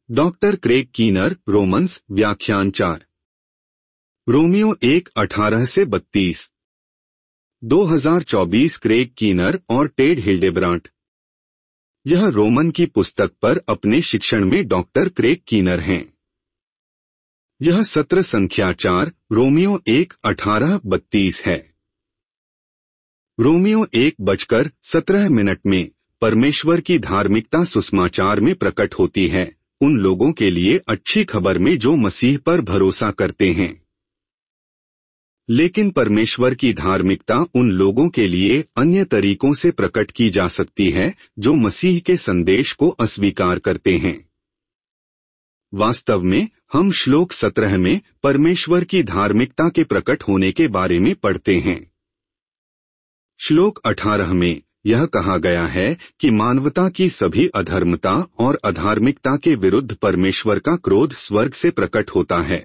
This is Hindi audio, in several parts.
डॉक्टर क्रेग कीनर, रोमन्स, व्याख्यान 4। रोमियो 1:18-32। 2024। क्रेग कीनर और टेड हिल्डेब्रांट। यह रोमन की पुस्तक पर अपने शिक्षण में डॉक्टर क्रेग कीनर हैं। यह सत्र संख्या 4, रोमियो 1:18-32 है। रोमियो 1:17 में परमेश्वर की धार्मिकता सुसमाचार में प्रकट होती है, उन लोगों के लिए अच्छी खबर में जो मसीह पर भरोसा करते हैं। लेकिन परमेश्वर की धार्मिकता उन लोगों के लिए अन्य तरीकों से प्रकट की जा सकती है जो मसीह के संदेश को अस्वीकार करते हैं। वास्तव में हम श्लोक 17 में परमेश्वर की धार्मिकता के प्रकट होने के बारे में पढ़ते हैं। श्लोक 18 में यह कहा गया है कि मानवता की सभी अधर्मता और अधार्मिकता के विरुद्ध परमेश्वर का क्रोध स्वर्ग से प्रकट होता है।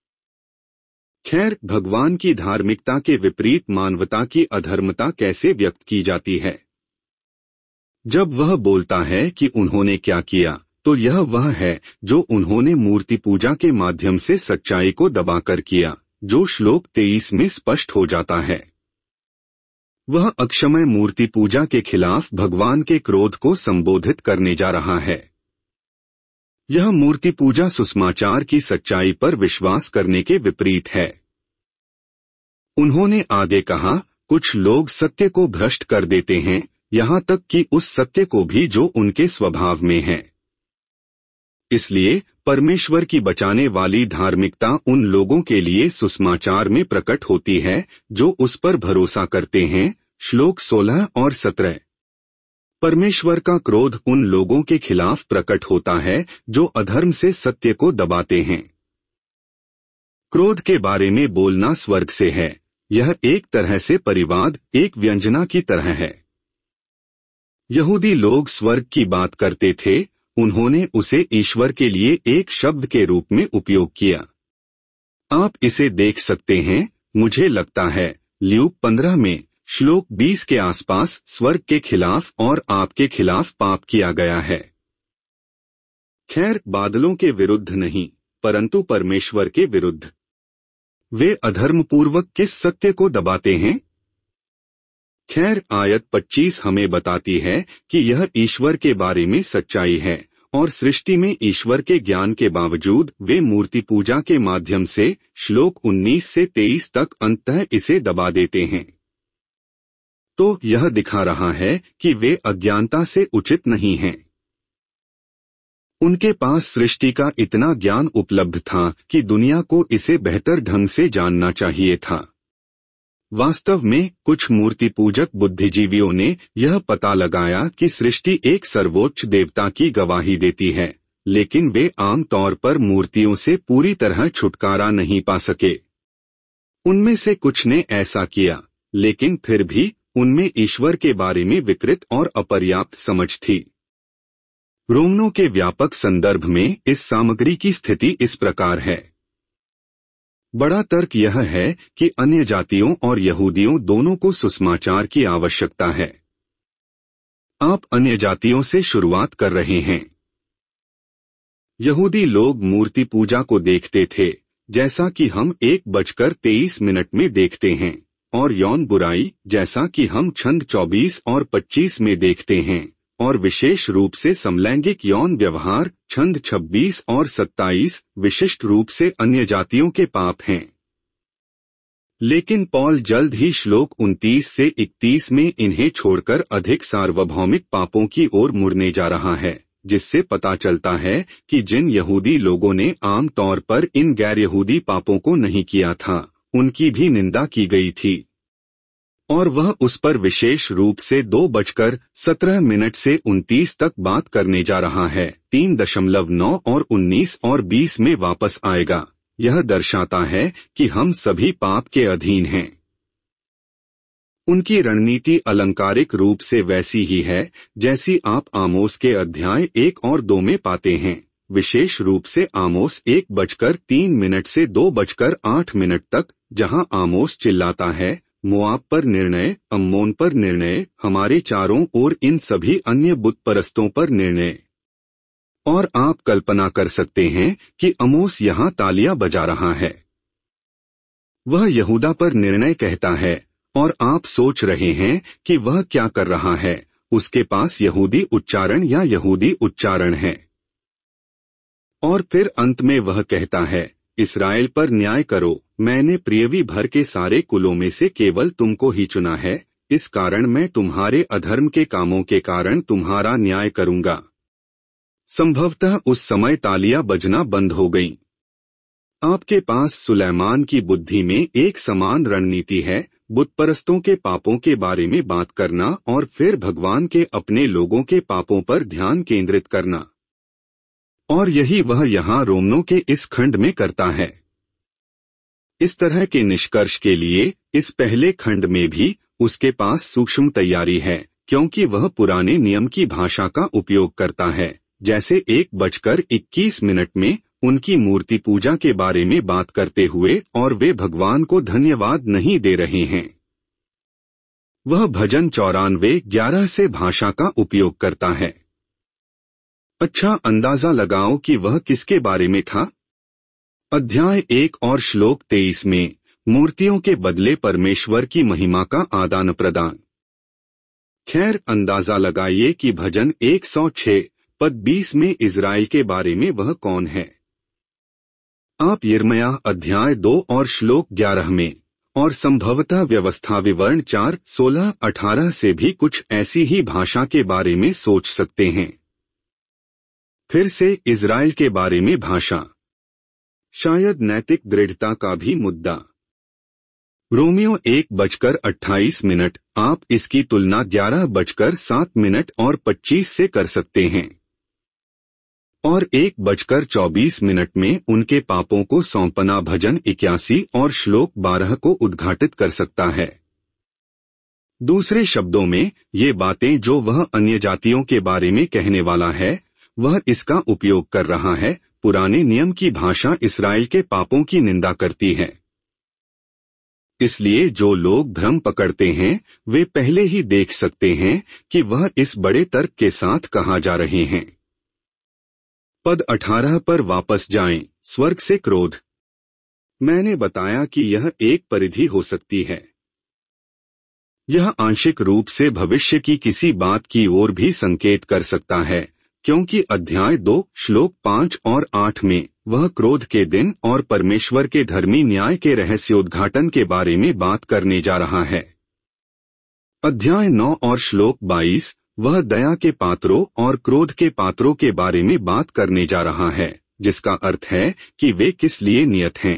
खैर, भगवान की धार्मिकता के विपरीत मानवता की अधर्मता कैसे व्यक्त की जाती है? जब वह बोलता है कि उन्होंने क्या किया, तो यह वह है जो उन्होंने मूर्ति पूजा के माध्यम से सच्चाई को दबाकर किया, जो श्लोक 23 में स्पष्ट हो जाता है। वह अक्षमय मूर्ति पूजा के खिलाफ भगवान के क्रोध को संबोधित करने जा रहा है। यह मूर्ति पूजा सुसमाचार की सच्चाई पर विश्वास करने के विपरीत है। उन्होंने आगे कहा, कुछ लोग सत्य को भ्रष्ट कर देते हैं, यहाँ तक कि उस सत्य को भी जो उनके स्वभाव में है। इसलिए परमेश्वर की बचाने वाली धार्मिकता उन लोगों के लिए सुसमाचार में प्रकट होती है जो उस पर भरोसा करते हैं। श्लोक 16 और 17। परमेश्वर का क्रोध उन लोगों के खिलाफ प्रकट होता है जो अधर्म से सत्य को दबाते हैं। क्रोध के बारे में बोलना स्वर्ग से है। यह एक तरह से परिवाद, एक व्यंजना की तरह है। यहूदी लोग स्वर्ग की बात करते थे, उन्होंने उसे ईश्वर के लिए एक शब्द के रूप में उपयोग किया। आप इसे देख सकते हैं, मुझे लगता है, ल्यूक 15 में श्लोक 20 के आसपास स्वर्ग के खिलाफ और आपके खिलाफ पाप किया गया है। खैर, बादलों के विरुद्ध नहीं, परंतु परमेश्वर के विरुद्ध। वे अधर्मपूर्वक किस सत्य को दबाते हैं? खैर, आयत 25 हमें बताती है कि यह ईश्वर के बारे में सच्चाई है, और सृष्टि में ईश्वर के ज्ञान के बावजूद वे मूर्ति पूजा के माध्यम से श्लोक 19 से 23 तक अंततः इसे दबा देते हैं। तो यह दिखा रहा है कि वे अज्ञानता से उचित नहीं हैं। उनके पास सृष्टि का इतना ज्ञान उपलब्ध था कि दुनिया को इसे बेहतर ढंग से जानना चाहिए था। वास्तव में कुछ मूर्ति पूजक बुद्धिजीवियों ने यह पता लगाया कि सृष्टि एक सर्वोच्च देवता की गवाही देती है, लेकिन वे आम तौर पर मूर्तियों से पूरी तरह छुटकारा नहीं पा सके। उनमें से कुछ ने ऐसा किया, लेकिन फिर भी उनमें ईश्वर के बारे में विकृत और अपर्याप्त समझ थी। रोमनों के व्यापक संदर्भ में इस सामग्री की स्थिति इस प्रकार है। बड़ा तर्क यह है कि अन्य जातियों और यहूदियों दोनों को सुसमाचार की आवश्यकता है। आप अन्य जातियों से शुरुआत कर रहे हैं। यहूदी लोग मूर्ति पूजा को देखते थे, जैसा कि हम 1:23 में देखते हैं, और यौन बुराई, जैसा कि हम छंद 24 और 25 में देखते हैं, और विशेष रूप से समलैंगिक यौन व्यवहार छंद 26 और 27 विशिष्ट रूप से अन्य जातियों के पाप हैं। लेकिन पौल जल्द ही श्लोक 29 से 31 में इन्हें छोड़कर अधिक सार्वभौमिक पापों की ओर मुड़ने जा रहा है, जिससे पता चलता है कि जिन यहूदी लोगों ने आम तौर पर इन गैर यहूदी पापों को नहीं किया था, उनकी भी निंदा की गई थी, और वह उस पर विशेष रूप से 2:17 से 29 तक बात करने जा रहा है। 3.9 और 19 और 20 में वापस आएगा। यह दर्शाता है कि हम सभी पाप के अधीन हैं। उनकी रणनीति अलंकारिक रूप से वैसी ही है जैसी आप आमोस के अध्याय 1 और 2 में पाते हैं, विशेष रूप से आमोस 1:03 से 2:08 तक, जहां आमोस चिल्लाता है, मोआब पर निर्णय, अम्मोन पर निर्णय, हमारे चारों ओर इन सभी अन्य बुत परस्तों पर निर्णय। और आप कल्पना कर सकते हैं कि अमोस यहाँ तालियां बजा रहा है। वह यहूदा पर निर्णय कहता है और आप सोच रहे हैं कि वह क्या कर रहा है। उसके पास यहूदी उच्चारण या यहूदी उच्चारण है। और फिर अंत में वह कहता है, इस्राएल पर न्याय करो, मैंने पृथ्वी भर के सारे कुलों में से केवल तुमको ही चुना है, इस कारण मैं तुम्हारे अधर्म के कामों के कारण तुम्हारा न्याय करूंगा। संभवतः उस समय तालियां बजना बंद हो गईं। आपके पास सुलैमान की बुद्धि में एक समान रणनीति है, बुतपरस्तों के पापों के बारे में बात करना और फिर भगवान के अपने लोगों के पापों पर ध्यान केंद्रित करना। और यही वह यहाँ रोमनों के इस खंड में करता है। इस तरह के निष्कर्ष के लिए इस पहले खंड में भी उसके पास सूक्ष्म तैयारी है, क्योंकि वह पुराने नियम की भाषा का उपयोग करता है, जैसे 1:21 में उनकी मूर्ति पूजा के बारे में बात करते हुए, और वे भगवान को धन्यवाद नहीं दे रहे हैं। वह भजन 94:11 से भाषा का उपयोग करता है। अच्छा, अंदाजा लगाओ कि वह किसके बारे में था। अध्याय 1 और श्लोक 23 में मूर्तियों के बदले परमेश्वर की महिमा का आदान प्रदान। खैर, अंदाजा लगाइए कि भजन 106 पद 20 में इज़राइल के बारे में वह कौन है। आप यिर्मयाह अध्याय 2 और श्लोक 11 में, और संभवतः व्यवस्था विवरण 4, 16, 18 से भी कुछ ऐसी ही भाषा के बारे में सोच सकते हैं। फिर से इज़राइल के बारे में भाषा, शायद नैतिक दृढ़ता का भी मुद्दा। रोमियो 1:28, आप इसकी तुलना 11:07 और 25 से कर सकते हैं। और 1:24 में उनके पापों को सौंपना भजन 81 और श्लोक 12 को उद्घाटित कर सकता है। दूसरे शब्दों में, ये बातें जो वह अन्य जातियों के बारे में कहने वाला है, वह इसका उपयोग कर रहा है। पुराने नियम की भाषा इस्राएल के पापों की निंदा करती है। इसलिए जो लोग भ्रम पकड़ते हैं, वे पहले ही देख सकते हैं कि वह इस बड़े तर्क के साथ कहाँ जा रहे हैं। पद 18 पर वापस जाएं। स्वर्ग से क्रोध। मैंने बताया कि यह एक परिधि हो सकती है। यह आंशिक रूप से भविष्य की किसी बात की ओर भी संकेत कर सकता है, क्योंकि अध्याय 2 श्लोक 5 और 8 में वह क्रोध के दिन और परमेश्वर के धर्मी न्याय के रहस्योद्घाटन के बारे में बात करने जा रहा है। अध्याय 9 और श्लोक 22 वह दया के पात्रों और क्रोध के पात्रों के बारे में बात करने जा रहा है, जिसका अर्थ है कि वे किस लिए नियत हैं।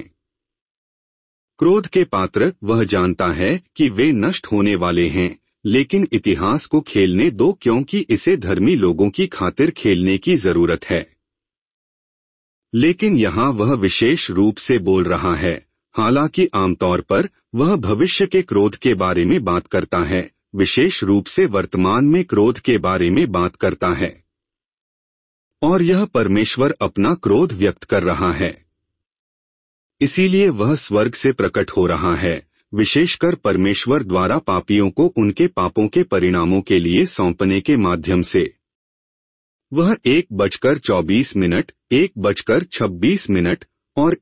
क्रोध के पात्र वह जानता है कि वे नष्ट होने वाले हैं, लेकिन इतिहास को खेलने दो, क्योंकि इसे धर्मी लोगों की खातिर खेलने की जरूरत है। लेकिन यहाँ वह विशेष रूप से बोल रहा है, हालांकि आमतौर पर वह भविष्य के क्रोध के बारे में बात करता है, विशेष रूप से वर्तमान में क्रोध के बारे में बात करता है। और यह परमेश्वर अपना क्रोध व्यक्त कर रहा है। इसीलिए वह स्वर्ग से प्रकट हो रहा है, विशेषकर परमेश्वर द्वारा पापियों को उनके पापों के परिणामों के लिए सौंपने के माध्यम से। वह 1:24, 1:26 और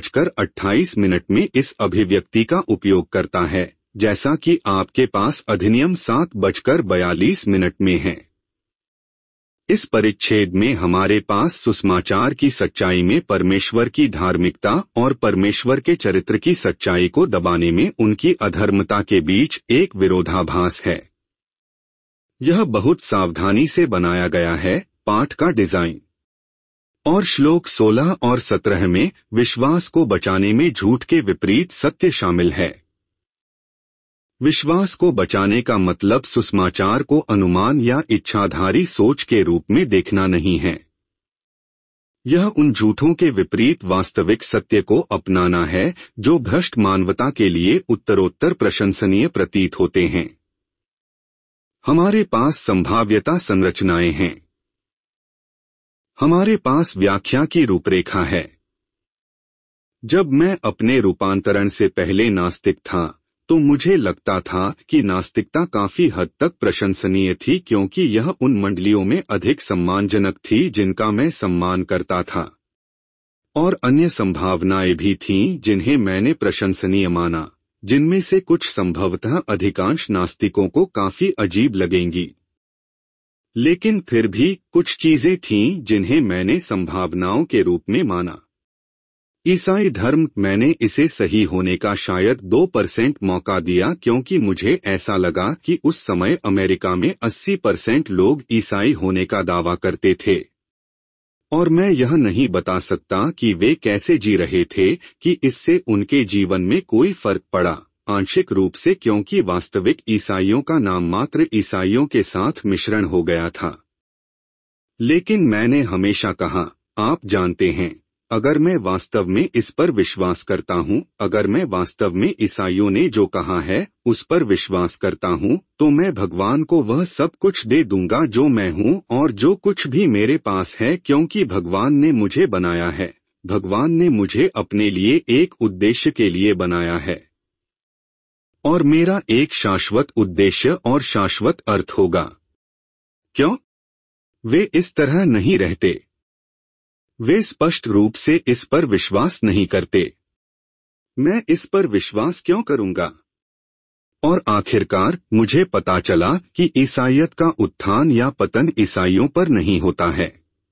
1:28 में इस अभिव्यक्ति का उपयोग करता है, जैसा कि आपके पास अधिनियम 7:42 में है। इस परिच्छेद में हमारे पास सुसमाचार की सच्चाई में परमेश्वर की धार्मिकता और परमेश्वर के चरित्र की सच्चाई को दबाने में उनकी अधर्मता के बीच एक विरोधाभास है। यह बहुत सावधानी से बनाया गया है, पाठ का डिजाइन। और श्लोक 16 और 17 में विश्वास को बचाने में झूठ के विपरीत सत्य शामिल है। विश्वास को बचाने का मतलब सुसमाचार को अनुमान या इच्छाधारी सोच के रूप में देखना नहीं है। यह उन झूठों के विपरीत वास्तविक सत्य को अपनाना है जो भ्रष्ट मानवता के लिए उत्तरोत्तर प्रशंसनीय प्रतीत होते हैं। हमारे पास संभाव्यता संरचनाएं हैं। हमारे पास व्याख्या की रूपरेखा है। जब मैं अपने रूपांतरण से पहले नास्तिक था, तो मुझे लगता था कि नास्तिकता काफी हद तक प्रशंसनीय थी, क्योंकि यह उन मंडलियों में अधिक सम्मानजनक थी जिनका मैं सम्मान करता था, और अन्य संभावनाएं भी थीं जिन्हें मैंने प्रशंसनीय माना, जिनमें से कुछ संभवतः अधिकांश नास्तिकों को काफी अजीब लगेंगी। लेकिन फिर भी कुछ चीजें थीं जिन्हें मैंने संभावनाओं के रूप में माना। ईसाई धर्म, मैंने इसे सही होने का शायद 2% मौका दिया, क्योंकि मुझे ऐसा लगा कि उस समय अमेरिका में 80% लोग ईसाई होने का दावा करते थे, और मैं यह नहीं बता सकता कि वे कैसे जी रहे थे कि इससे उनके जीवन में कोई फर्क पड़ा। आंशिक रूप से क्योंकि वास्तविक ईसाइयों का नाम मात्र ईसाइयों के साथ मिश्रण हो गया था। लेकिन मैंने हमेशा कहा, आप जानते हैं, अगर मैं वास्तव में इस पर विश्वास करता हूँ, अगर मैं वास्तव में ईसाइयों ने जो कहा है उस पर विश्वास करता हूँ, तो मैं भगवान को वह सब कुछ दे दूंगा जो मैं हूँ और जो कुछ भी मेरे पास है, क्योंकि भगवान ने मुझे बनाया है। भगवान ने मुझे अपने लिए एक उद्देश्य के लिए बनाया है, और मेरा एक शाश्वत उद्देश्य और शाश्वत अर्थ होगा। क्यों? वे इस तरह नहीं रहते। वे स्पष्ट रूप से इस पर विश्वास नहीं करते। मैं इस पर विश्वास क्यों करूंगा? और आखिरकार मुझे पता चला कि ईसाईयत का उत्थान या पतन ईसाइयों पर नहीं होता है,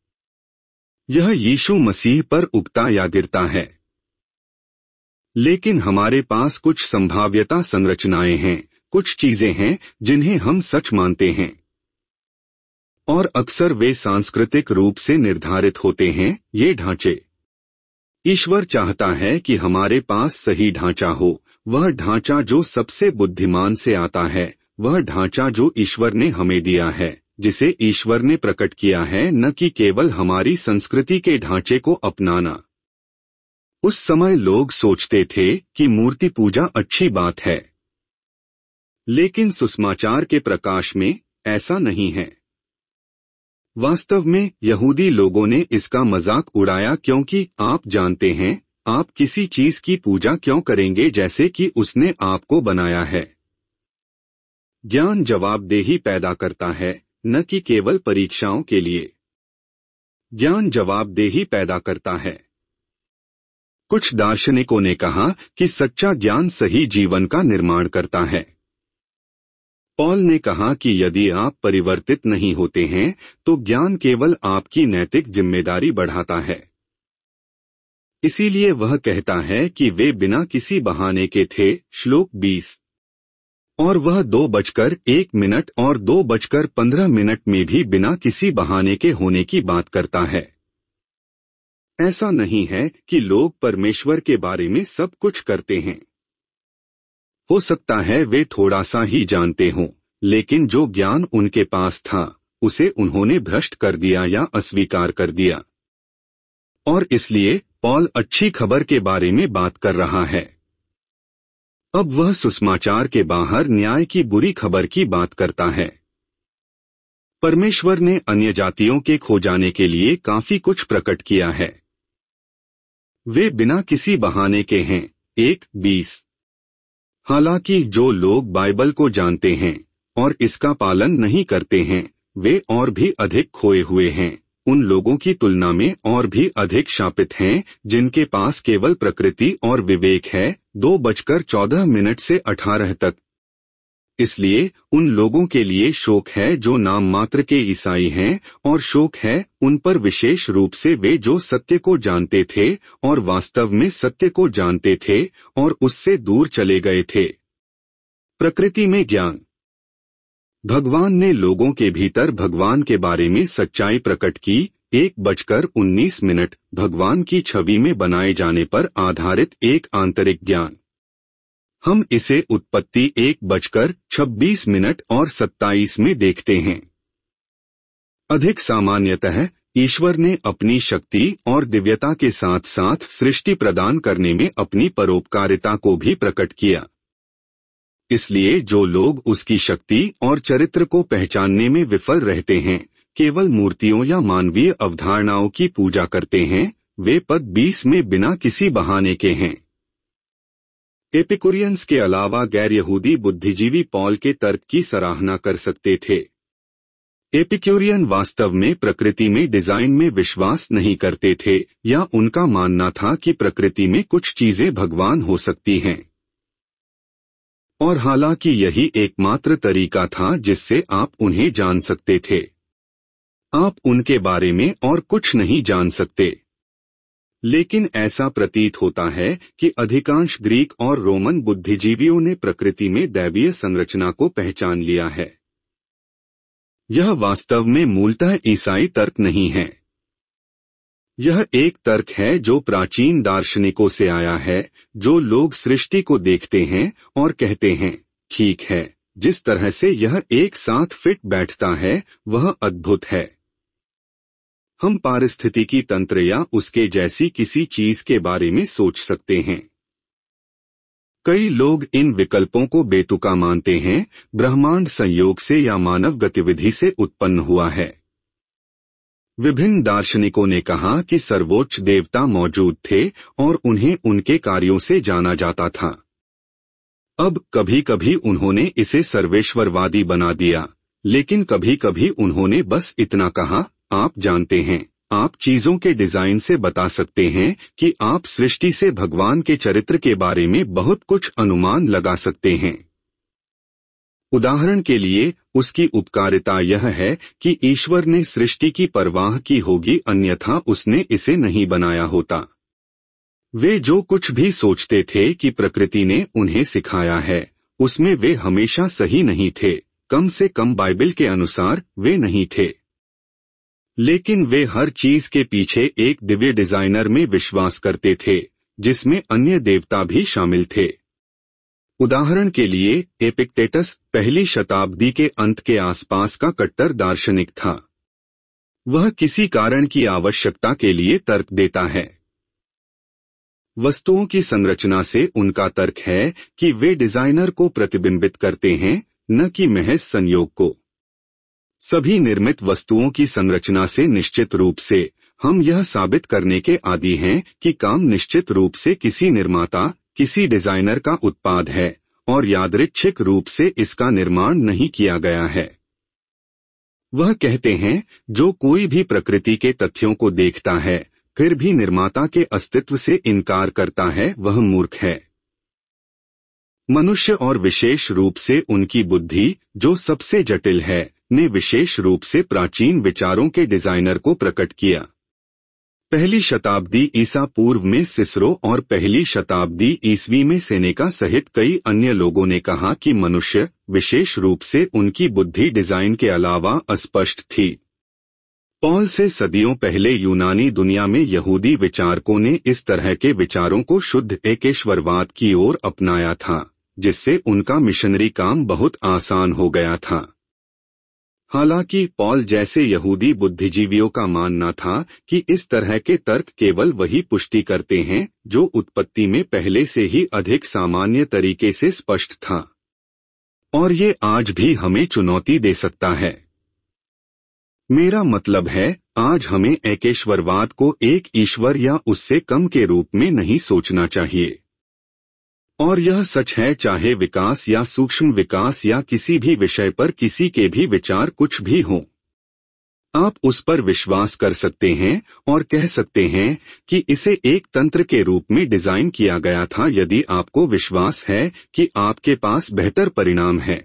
यह यीशु मसीह पर उगता या गिरता है। लेकिन हमारे पास कुछ संभाव्यता संरचनाएं हैं, कुछ चीजें हैं जिन्हें हम सच मानते हैं, और अक्सर वे सांस्कृतिक रूप से निर्धारित होते हैं, ये ढांचे। ईश्वर चाहता है कि हमारे पास सही ढांचा हो, वह ढांचा जो सबसे बुद्धिमान से आता है, वह ढांचा जो ईश्वर ने हमें दिया है, जिसे ईश्वर ने प्रकट किया है, न कि केवल हमारी संस्कृति के ढांचे को अपनाना। उस समय लोग सोचते थे कि मूर्ति पूजा अच्छी बात है, लेकिन सुसमाचार के प्रकाश में ऐसा नहीं है। वास्तव में यहूदी लोगों ने इसका मजाक उड़ाया, क्योंकि आप जानते हैं, आप किसी चीज की पूजा क्यों करेंगे जैसे कि उसने आपको बनाया है। ज्ञान जवाबदेही पैदा करता है, न कि केवल परीक्षाओं के लिए। ज्ञान जवाबदेही पैदा करता है। कुछ दार्शनिकों ने कहा कि सच्चा ज्ञान सही जीवन का निर्माण करता है। पॉल ने कहा कि यदि आप परिवर्तित नहीं होते हैं तो ज्ञान केवल आपकी नैतिक जिम्मेदारी बढ़ाता है। इसीलिए वह कहता है कि वे बिना किसी बहाने के थे, श्लोक 20। और वह 2:01 और 2:15 में भी बिना किसी बहाने के होने की बात करता है। ऐसा नहीं है कि लोग परमेश्वर के बारे में सब कुछ करते हैं। हो सकता है वे थोड़ा सा ही जानते हों, लेकिन जो ज्ञान उनके पास था उसे उन्होंने भ्रष्ट कर दिया या अस्वीकार कर दिया। और इसलिए पॉल अच्छी खबर के बारे में बात कर रहा है। अब वह सुसमाचार के बाहर न्याय की बुरी खबर की बात करता है। परमेश्वर ने अन्य जातियों के खो जाने के लिए काफी कुछ प्रकट किया है। वे बिना किसी बहाने के हैं, 1:20। हालांकि जो लोग बाइबल को जानते हैं और इसका पालन नहीं करते हैं, वे और भी अधिक खोए हुए हैं, उन लोगों की तुलना में और भी अधिक शापित हैं जिनके पास केवल प्रकृति और विवेक है। 2:14 से 18 तक। इसलिए उन लोगों के लिए शोक है जो नाम मात्र के ईसाई हैं, और शोक है उन पर विशेष रूप से वे जो सत्य को जानते थे और वास्तव में सत्य को जानते थे और उससे दूर चले गए थे। प्रकृति में ज्ञान। भगवान ने लोगों के भीतर भगवान के बारे में सच्चाई प्रकट की। 1:19 भगवान की छवि में बनाए जाने पर आधारित एक आंतरिक ज्ञान। हम इसे उत्पत्ति 1:26 और 27 में देखते हैं। अधिक सामान्यतः ईश्वर ने अपनी शक्ति और दिव्यता के साथ साथ सृष्टि प्रदान करने में अपनी परोपकारिता को भी प्रकट किया। इसलिए जो लोग उसकी शक्ति और चरित्र को पहचानने में विफल रहते हैं, केवल मूर्तियों या मानवीय अवधारणाओं की पूजा करते हैं, वे पद 20 में बिना किसी बहाने के हैं। एपिकुरियंस के अलावा गैर यहूदी बुद्धिजीवी पॉल के तर्क की सराहना कर सकते थे। एपिक्यूरियन वास्तव में प्रकृति में डिजाइन में विश्वास नहीं करते थे, या उनका मानना था कि प्रकृति में कुछ चीजें भगवान हो सकती हैं। और हालांकि यही एकमात्र तरीका था जिससे आप उन्हें जान सकते थे। आप उनके बारे में और कुछ नहीं जान सकते। लेकिन ऐसा प्रतीत होता है कि अधिकांश ग्रीक और रोमन बुद्धिजीवियों ने प्रकृति में दैवीय संरचना को पहचान लिया है। यह वास्तव में मूलतः ईसाई तर्क नहीं है। यह एक तर्क है जो प्राचीन दार्शनिकों से आया है, जो लोग सृष्टि को देखते हैं और कहते हैं, ठीक है, जिस तरह से यह एक साथ फिट बैठता है वह अद्भुत है। हम पारिस्थितिकी तंत्र या उसके जैसी किसी चीज के बारे में सोच सकते हैं। कई लोग इन विकल्पों को बेतुका मानते हैं, ब्रह्मांड संयोग से या मानव गतिविधि से उत्पन्न हुआ है। विभिन्न दार्शनिकों ने कहा कि सर्वोच्च देवता मौजूद थे और उन्हें उनके कार्यों से जाना जाता था। अब कभी कभी उन्होंने इसे सर्वेश्वरवादी बना दिया, लेकिन कभी कभी उन्होंने बस इतना कहा, आप जानते हैं, आप चीजों के डिजाइन से बता सकते हैं कि आप सृष्टि से भगवान के चरित्र के बारे में बहुत कुछ अनुमान लगा सकते हैं। उदाहरण के लिए, उसकी उपकारिता यह है कि ईश्वर ने सृष्टि की परवाह की होगी, अन्यथा उसने इसे नहीं बनाया होता। वे जो कुछ भी सोचते थे कि प्रकृति ने उन्हें सिखाया है, उसमें वे हमेशा सही नहीं थे, कम से कम बाइबल के अनुसार वे नहीं थे। लेकिन वे हर चीज के पीछे एक दिव्य डिजाइनर में विश्वास करते थे, जिसमें अन्य देवता भी शामिल थे। उदाहरण के लिए, एपिक्टेटस पहली शताब्दी के अंत के आसपास का कट्टर दार्शनिक था। वह किसी कारण की आवश्यकता के लिए तर्क देता है। वस्तुओं की संरचना से उनका तर्क है कि वे डिजाइनर को प्रतिबिंबित करते हैं, न कि महज संयोग को। सभी निर्मित वस्तुओं की संरचना से निश्चित रूप से हम यह साबित करने के आदी हैं कि काम निश्चित रूप से किसी निर्माता, किसी डिजाइनर का उत्पाद है, और यादृच्छिक रूप से इसका निर्माण नहीं किया गया है। वह कहते हैं, जो कोई भी प्रकृति के तथ्यों को देखता है फिर भी निर्माता के अस्तित्व से इनकार करता है, वह मूर्ख है। मनुष्य और विशेष रूप से उनकी बुद्धि, जो सबसे जटिल है, ने विशेष रूप से प्राचीन विचारों के डिजाइनर को प्रकट किया। पहली शताब्दी ईसा पूर्व में सिसरो और पहली शताब्दी ईस्वी में सेनेका सहित कई अन्य लोगों ने कहा कि मनुष्य, विशेष रूप से उनकी बुद्धि डिजाइन के अलावा अस्पष्ट थी। पॉल से सदियों पहले यूनानी दुनिया में यहूदी विचारकों ने इस तरह के विचारों को शुद्ध एकेश्वरवाद की ओर अपनाया था, जिससे उनका मिशनरी काम बहुत आसान हो गया था। हालांकि पॉल जैसे यहूदी बुद्धिजीवियों का मानना था कि इस तरह के तर्क केवल वही पुष्टि करते हैं जो उत्पत्ति में पहले से ही अधिक सामान्य तरीके से स्पष्ट था, और ये आज भी हमें चुनौती दे सकता है। मेरा मतलब है, आज हमें एकेश्वरवाद को एक ईश्वर या उससे कम के रूप में नहीं सोचना चाहिए। और यह सच है चाहे विकास या सूक्ष्म विकास या किसी भी विषय पर किसी के भी विचार कुछ भी हों। आप उस पर विश्वास कर सकते हैं और कह सकते हैं कि इसे एक तंत्र के रूप में डिजाइन किया गया था यदि आपको विश्वास है कि आपके पास बेहतर परिणाम है।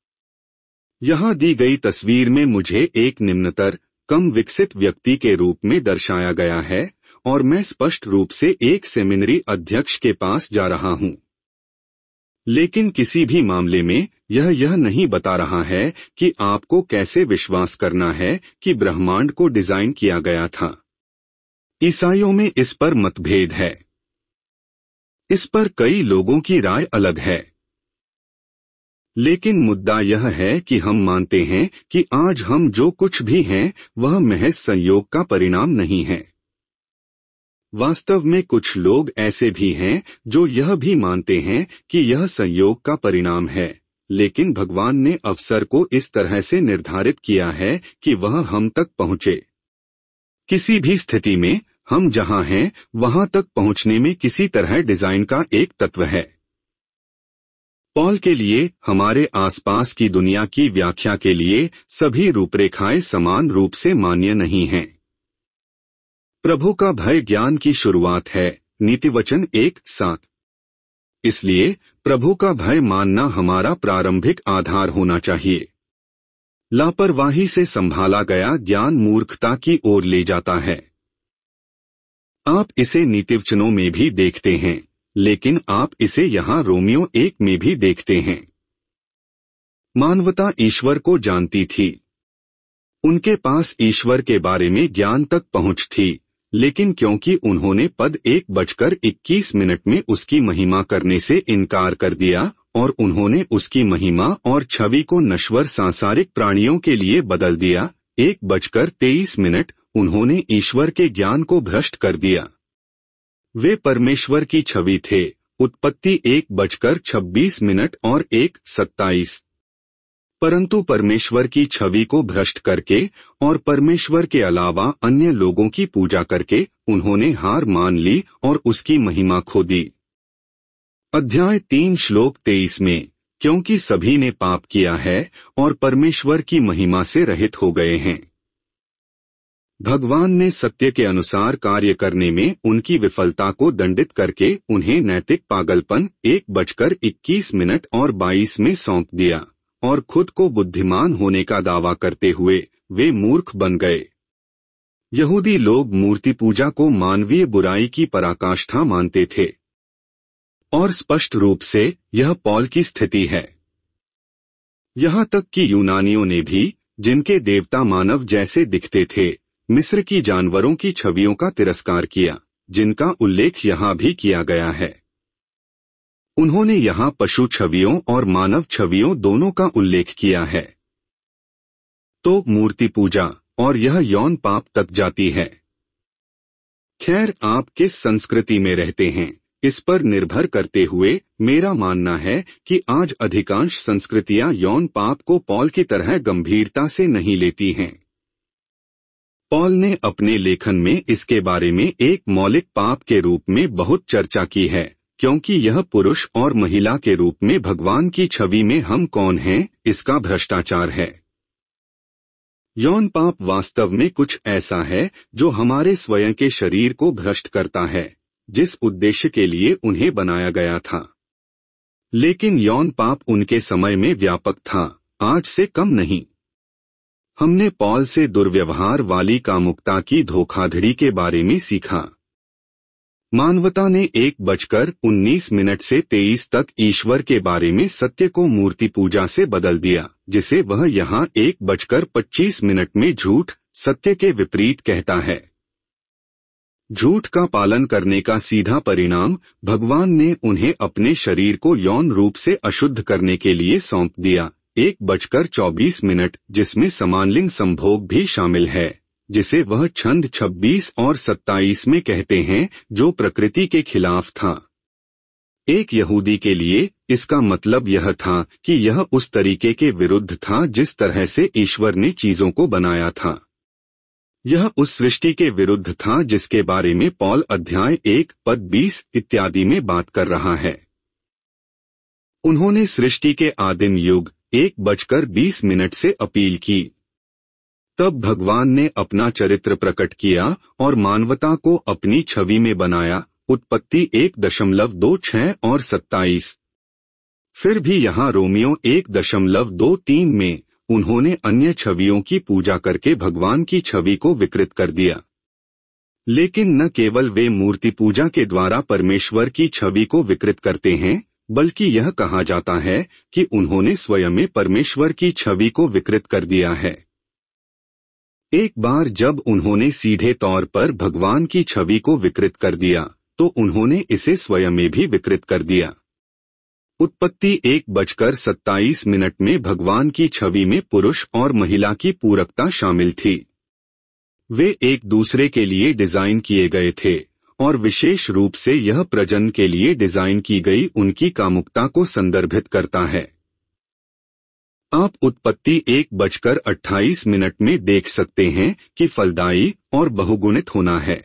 यहाँ दी गई तस्वीर में मुझे एक निम्नतर, कम विकसित व्यक्ति के रूप में दर्शाया गया है और मैं स्पष्ट रूप से एक सेमिनरी अध्यक्ष के पास जा रहा हूँ। लेकिन किसी भी मामले में यह नहीं बता रहा है कि आपको कैसे विश्वास करना है कि ब्रह्मांड को डिजाइन किया गया था। ईसाइयों में इस पर मतभेद है। इस पर कई लोगों की राय अलग है। लेकिन मुद्दा यह है कि हम मानते हैं कि आज हम जो कुछ भी हैं वह महज संयोग का परिणाम नहीं है। वास्तव में कुछ लोग ऐसे भी हैं जो यह भी मानते हैं कि यह संयोग का परिणाम है, लेकिन भगवान ने अवसर को इस तरह से निर्धारित किया है कि वह हम तक पहुँचे। किसी भी स्थिति में हम जहाँ हैं वहाँ तक पहुँचने में किसी तरह डिजाइन का एक तत्व है। पॉल के लिए हमारे आसपास की दुनिया की व्याख्या के लिए सभी रूपरेखाएं समान रूप से मान्य नहीं हैं। प्रभु का भय ज्ञान की शुरुआत है, नीतिवचन 1:7। इसलिए प्रभु का भय मानना हमारा प्रारंभिक आधार होना चाहिए। लापरवाही से संभाला गया ज्ञान मूर्खता की ओर ले जाता है। आप इसे नीतिवचनों में भी देखते हैं, लेकिन आप इसे यहाँ रोमियो 1 में भी देखते हैं। मानवता ईश्वर को जानती थी। उनके पास ईश्वर के बारे में ज्ञान तक पहुंच थी, लेकिन क्योंकि उन्होंने पद 1:21 में उसकी महिमा करने से इनकार कर दिया और उन्होंने उसकी महिमा और छवि को नश्वर सांसारिक प्राणियों के लिए बदल दिया, 1:23, उन्होंने ईश्वर के ज्ञान को भ्रष्ट कर दिया। वे परमेश्वर की छवि थे, उत्पत्ति 1:26 और 1:27। परंतु परमेश्वर की छवि को भ्रष्ट करके और परमेश्वर के अलावा अन्य लोगों की पूजा करके उन्होंने हार मान ली और उसकी महिमा खो दी। अध्याय 3 श्लोक 23 में, क्योंकि सभी ने पाप किया है और परमेश्वर की महिमा से रहित हो गए हैं। भगवान ने सत्य के अनुसार कार्य करने में उनकी विफलता को दंडित करके उन्हें नैतिक पागलपन 1:21 और 22 में सौंप दिया और खुद को बुद्धिमान होने का दावा करते हुए वे मूर्ख बन गए। यहूदी लोग मूर्ति पूजा को मानवीय बुराई की पराकाष्ठा मानते थे, और स्पष्ट रूप से यह पॉल की स्थिति है। यहाँ तक कि यूनानियों ने भी, जिनके देवता मानव जैसे दिखते थे, मिस्र की जानवरों की छवियों का तिरस्कार किया, जिनका उल्लेख यहाँ भी किया गया है। उन्होंने यहाँ पशु छवियों और मानव छवियों दोनों का उल्लेख किया है। तो मूर्ति पूजा और यह यौन पाप तक जाती है। खैर, आप किस संस्कृति में रहते हैं, इस पर निर्भर करते हुए मेरा मानना है कि आज अधिकांश संस्कृतियां यौन पाप को पॉल की तरह गंभीरता से नहीं लेती हैं। पॉल ने अपने लेखन में इसके बारे में एक मौलिक पाप के रूप में बहुत चर्चा की है, क्योंकि यह पुरुष और महिला के रूप में भगवान की छवि में हम कौन हैं, इसका भ्रष्टाचार है। यौन पाप वास्तव में कुछ ऐसा है जो हमारे स्वयं के शरीर को भ्रष्ट करता है, जिस उद्देश्य के लिए उन्हें बनाया गया था। लेकिन यौन पाप उनके समय में व्यापक था, आज से कम नहीं। हमने पॉल से दुर्व्यवहार वाली कामुकता की धोखाधड़ी के बारे में सीखा। मानवता ने 1:19 से 23 तक ईश्वर के बारे में सत्य को मूर्ति पूजा से बदल दिया, जिसे वह यहाँ 1:25 में झूठ सत्य के विपरीत कहता है। झूठ का पालन करने का सीधा परिणाम भगवान ने उन्हें अपने शरीर को यौन रूप से अशुद्ध करने के लिए सौंप दिया, 1:24, जिसमें समानलिंग संभोग भी शामिल है, जिसे वह छंद 26 और 27 में कहते हैं, जो प्रकृति के खिलाफ था। एक यहूदी के लिए इसका मतलब यह था कि यह उस तरीके के विरुद्ध था जिस तरह से ईश्वर ने चीजों को बनाया था। यह उस सृष्टि के विरुद्ध था जिसके बारे में पॉल अध्याय 1 पद 20 इत्यादि में बात कर रहा है। उन्होंने सृष्टि के आदिम युग 1:20 से अपील की। तब भगवान ने अपना चरित्र प्रकट किया और मानवता को अपनी छवि में बनाया, उत्पत्ति 1:26 और 27। फिर भी यहाँ रोमियो 1:23 में उन्होंने अन्य छवियों की पूजा करके भगवान की छवि को विकृत कर दिया। लेकिन न केवल वे मूर्ति पूजा के द्वारा परमेश्वर की छवि को विकृत करते हैं, बल्कि यह कहा जाता है कि उन्होंने स्वयं में परमेश्वर की छवि को विकृत कर दिया है। एक बार जब उन्होंने सीधे तौर पर भगवान की छवि को विकृत कर दिया, तो उन्होंने इसे स्वयं में भी विकृत कर दिया। उत्पत्ति 1:27 में भगवान की छवि में पुरुष और महिला की पूरकता शामिल थी। वे एक दूसरे के लिए डिजाइन किए गए थे और विशेष रूप से यह प्रजनन के लिए डिजाइन की गई उनकी कामुकता को संदर्भित करता है। आप उत्पत्ति 1:28 में देख सकते हैं कि फलदायी और बहुगुणित होना है।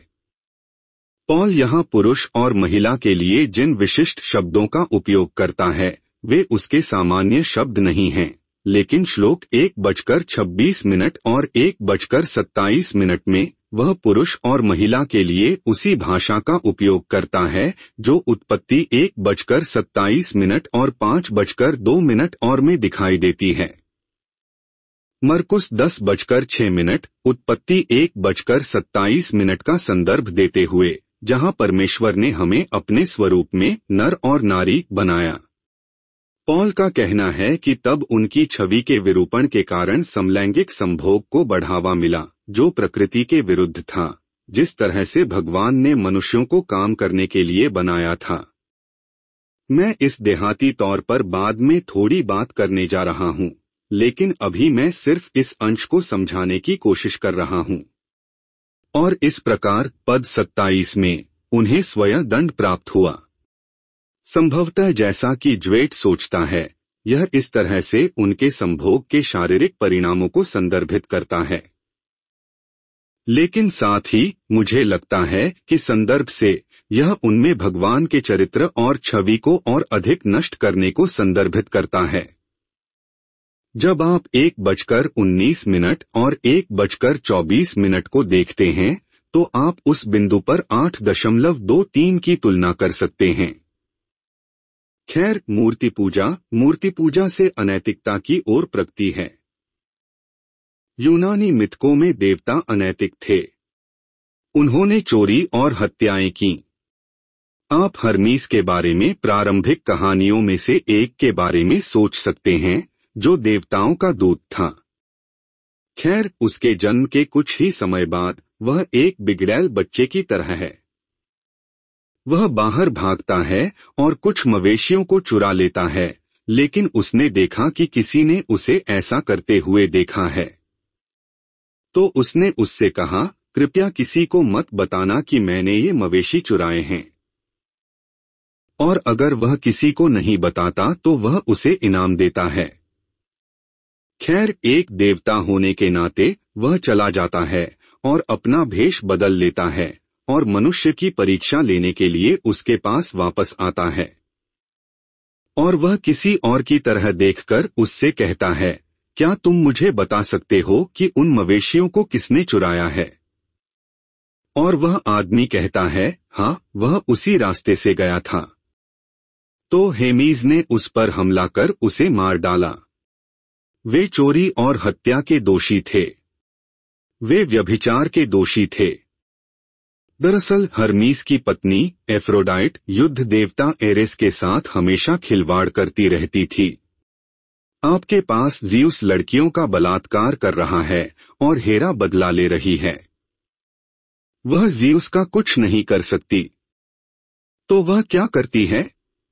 पॉल यहाँ पुरुष और महिला के लिए जिन विशिष्ट शब्दों का उपयोग करता है, वे उसके सामान्य शब्द नहीं हैं, लेकिन श्लोक 1:26 और 1:27 में वह पुरुष और महिला के लिए उसी भाषा का उपयोग करता है जो उत्पत्ति 1:27 और 5:02 और में दिखाई देती है। मरकुस 10:06 उत्पत्ति 1:27 का संदर्भ देते हुए, जहां परमेश्वर ने हमें अपने स्वरूप में नर और नारी बनाया। पॉल का कहना है कि तब उनकी छवि के विरूपण के कारण समलैंगिक संभोग को बढ़ावा मिला, जो प्रकृति के विरुद्ध था, जिस तरह से भगवान ने मनुष्यों को काम करने के लिए बनाया था। मैं इस देहाती तौर पर बाद में थोड़ी बात करने जा रहा हूं, लेकिन अभी मैं सिर्फ इस अंश को समझाने की कोशिश कर रहा हूं। और इस प्रकार पद 27 में उन्हें स्वयं दंड प्राप्त हुआ। संभवतः जैसा कि ज्वेट सोचता है, यह इस तरह से उनके संभोग के शारीरिक परिणामों को संदर्भित करता है। लेकिन साथ ही मुझे लगता है कि संदर्भ से यह उनमें भगवान के चरित्र और छवि को और अधिक नष्ट करने को संदर्भित करता है। जब आप 1:19 और 1:24 को देखते हैं, तो आप उस बिंदु पर 8.23 की तुलना कर सकते हैं। खैर, मूर्ति पूजा से अनैतिकता की ओर प्रगति है। यूनानी मिथकों में देवता अनैतिक थे। उन्होंने चोरी और हत्याएं की। आप हर्मीस के बारे में प्रारंभिक कहानियों में से एक के बारे में सोच सकते हैं, जो देवताओं का दूत था। खैर, उसके जन्म के कुछ ही समय बाद वह एक बिगड़ैल बच्चे की तरह है। वह बाहर भागता है और कुछ मवेशियों को चुरा लेता है, लेकिन उसने देखा कि किसी ने उसे ऐसा करते हुए देखा है। तो उसने उससे कहा, कृपया किसी को मत बताना कि मैंने ये मवेशी चुराए हैं। और अगर वह किसी को नहीं बताता तो वह उसे इनाम देता है। खैर, एक देवता होने के नाते वह चला जाता है और अपना भेष बदल लेता है और मनुष्य की परीक्षा लेने के लिए उसके पास वापस आता है। और वह किसी और की तरह देखकर उससे कहता है, क्या तुम मुझे बता सकते हो कि उन मवेशियों को किसने चुराया है? और वह आदमी कहता है, हाँ, वह उसी रास्ते से गया था। तो हेमीज ने उस पर हमला कर उसे मार डाला। वे चोरी और हत्या के दोषी थे। वे व्यभिचार के दोषी थे। दरअसल हर्मीस की पत्नी एफ्रोडाइट युद्ध देवता एरेस के साथ हमेशा खिलवाड़ करती रहती थी। आपके पास ज़ीउस लड़कियों का बलात्कार कर रहा है और हेरा बदला ले रही है। वह ज़ीउस का कुछ नहीं कर सकती। तो वह क्या करती है?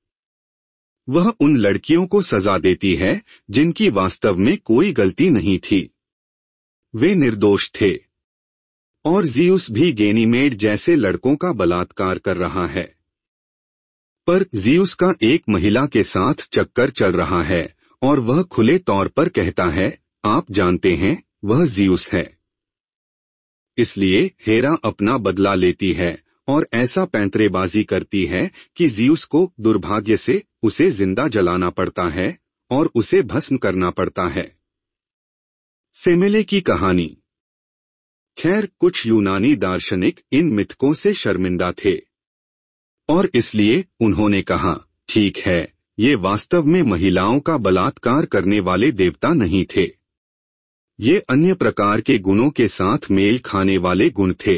वह उन लड़कियों को सजा देती है जिनकी वास्तव में कोई गलती नहीं थी। वे निर्दोष थे। और ज़ीउस भी गेनीमेड जैसे लड़कों का बलात्कार कर रहा है। पर ज़ीउस का एक महिला के साथ चक्कर चल रहा है और वह खुले तौर पर कहता है, आप जानते हैं, वह ज़ीउस है। इसलिए हेरा अपना बदला लेती है और ऐसा पैंतरेबाजी करती है कि ज़ीउस को दुर्भाग्य से उसे जिंदा जलाना पड़ता है और उसे भस्म करना पड़ता है। सेमेले की कहानी। खैर, कुछ यूनानी दार्शनिक इन मिथकों से शर्मिंदा थे और इसलिए उन्होंने कहा, ठीक है, ये वास्तव में महिलाओं का बलात्कार करने वाले देवता नहीं थे। ये अन्य प्रकार के गुणों के साथ मेल खाने वाले गुण थे।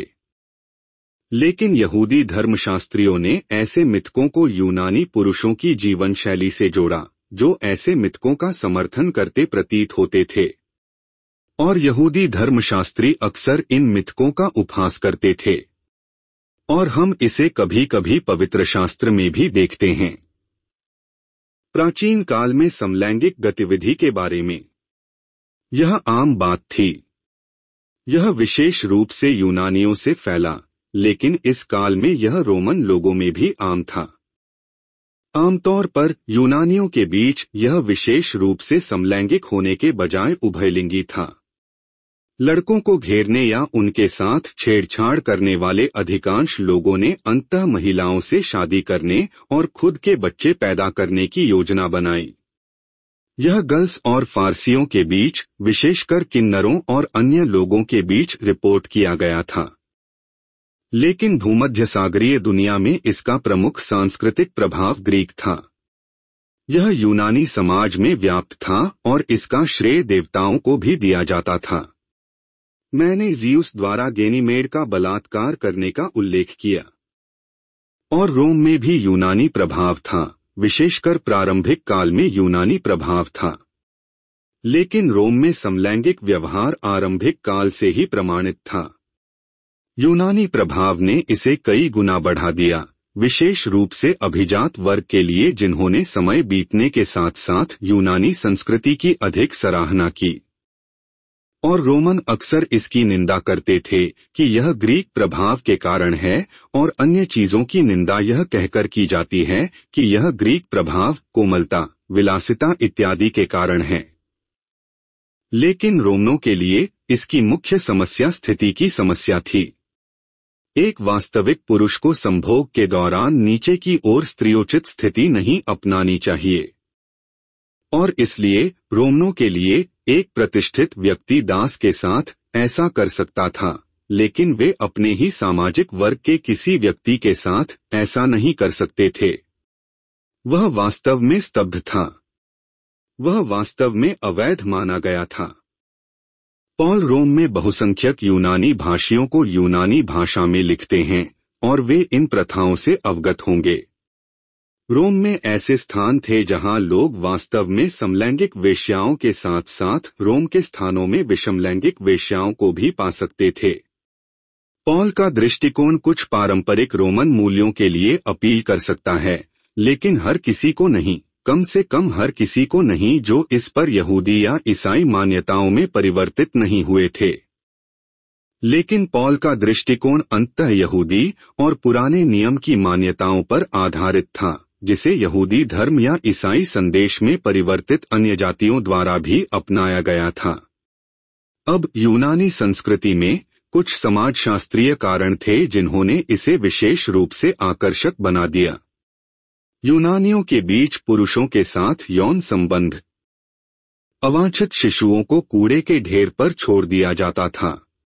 लेकिन यहूदी धर्मशास्त्रियों ने ऐसे मिथकों को यूनानी पुरुषों की जीवन शैली से जोड़ा, जो ऐसे मिथकों का समर्थन करते प्रतीत होते थे। और यहूदी धर्मशास्त्री अक्सर इन मिथकों का उपहास करते थे। और हम इसे कभी कभी पवित्र शास्त्र में भी देखते हैं। प्राचीन काल में समलैंगिक गतिविधि के बारे में यह आम बात थी। यह विशेष रूप से यूनानियों से फैला, लेकिन इस काल में यह रोमन लोगों में भी आम था। आमतौर पर यूनानियों के बीच यह विशेष रूप से समलैंगिक होने के बजाय उभयलिंगी था। लड़कों को घेरने या उनके साथ छेड़छाड़ करने वाले अधिकांश लोगों ने अंततः महिलाओं से शादी करने और खुद के बच्चे पैदा करने की योजना बनाई। यह गल्स और फारसियों के बीच, विशेषकर किन्नरों और अन्य लोगों के बीच रिपोर्ट किया गया था। लेकिन भूमध्यसागरीय दुनिया में इसका प्रमुख सांस्कृतिक प्रभाव ग्रीक था। यह यूनानी समाज में व्याप्त था और इसका श्रेय देवताओं को भी दिया जाता था। मैंने ज़ीउस द्वारा गेनीमेड का बलात्कार करने का उल्लेख किया। और रोम में भी यूनानी प्रभाव था, विशेषकर प्रारंभिक काल में यूनानी प्रभाव था। लेकिन रोम में समलैंगिक व्यवहार आरंभिक काल से ही प्रमाणित था। यूनानी प्रभाव ने इसे कई गुना बढ़ा दिया, विशेष रूप से अभिजात वर्ग के लिए जिन्होंने समय बीतने के साथ साथ यूनानी संस्कृति की अधिक सराहना की। और रोमन अक्सर इसकी निंदा करते थे कि यह ग्रीक प्रभाव के कारण है, और अन्य चीजों की निंदा यह कहकर की जाती है कि यह ग्रीक प्रभाव कोमलता, विलासिता इत्यादि के कारण है। लेकिन रोमनों के लिए इसकी मुख्य समस्या स्थिति की समस्या थी। एक वास्तविक पुरुष को संभोग के दौरान नीचे की ओर स्त्रियोचित स्थिति नहीं अपनानी चाहिए। और इसलिए रोमनों के लिए एक प्रतिष्ठित व्यक्ति दास के साथ ऐसा कर सकता था, लेकिन वे अपने ही सामाजिक वर्ग के किसी व्यक्ति के साथ ऐसा नहीं कर सकते थे। वह वास्तव में स्तब्ध था। वह वास्तव में अवैध माना गया था। पॉल रोम में बहुसंख्यक यूनानी भाषियों को यूनानी भाषा में लिखते हैं और वे इन प्रथाओं से अवगत होंगे। रोम में ऐसे स्थान थे जहां लोग वास्तव में समलैंगिक वेश्याओं के साथ साथ रोम के स्थानों में विषमलैंगिक वेश्याओं को भी पा सकते थे। पॉल का दृष्टिकोण कुछ पारंपरिक रोमन मूल्यों के लिए अपील कर सकता है, लेकिन हर किसी को नहीं, कम से कम हर किसी को नहीं जो इस पर यहूदी या ईसाई मान्यताओं में परिवर्तित नहीं हुए थे। लेकिन पॉल का दृष्टिकोण अंततः यहूदी और पुराने नियम की मान्यताओं पर आधारित था, जिसे यहूदी धर्म या ईसाई संदेश में परिवर्तित अन्य जातियों द्वारा भी अपनाया गया था। अब यूनानी संस्कृति में कुछ समाजशास्त्रीय कारण थे जिन्होंने इसे विशेष रूप से आकर्षक बना दिया। यूनानियों के बीच पुरुषों के साथ यौन संबंध। अवांछित शिशुओं को कूड़े के ढेर पर छोड़ दिया जाता था।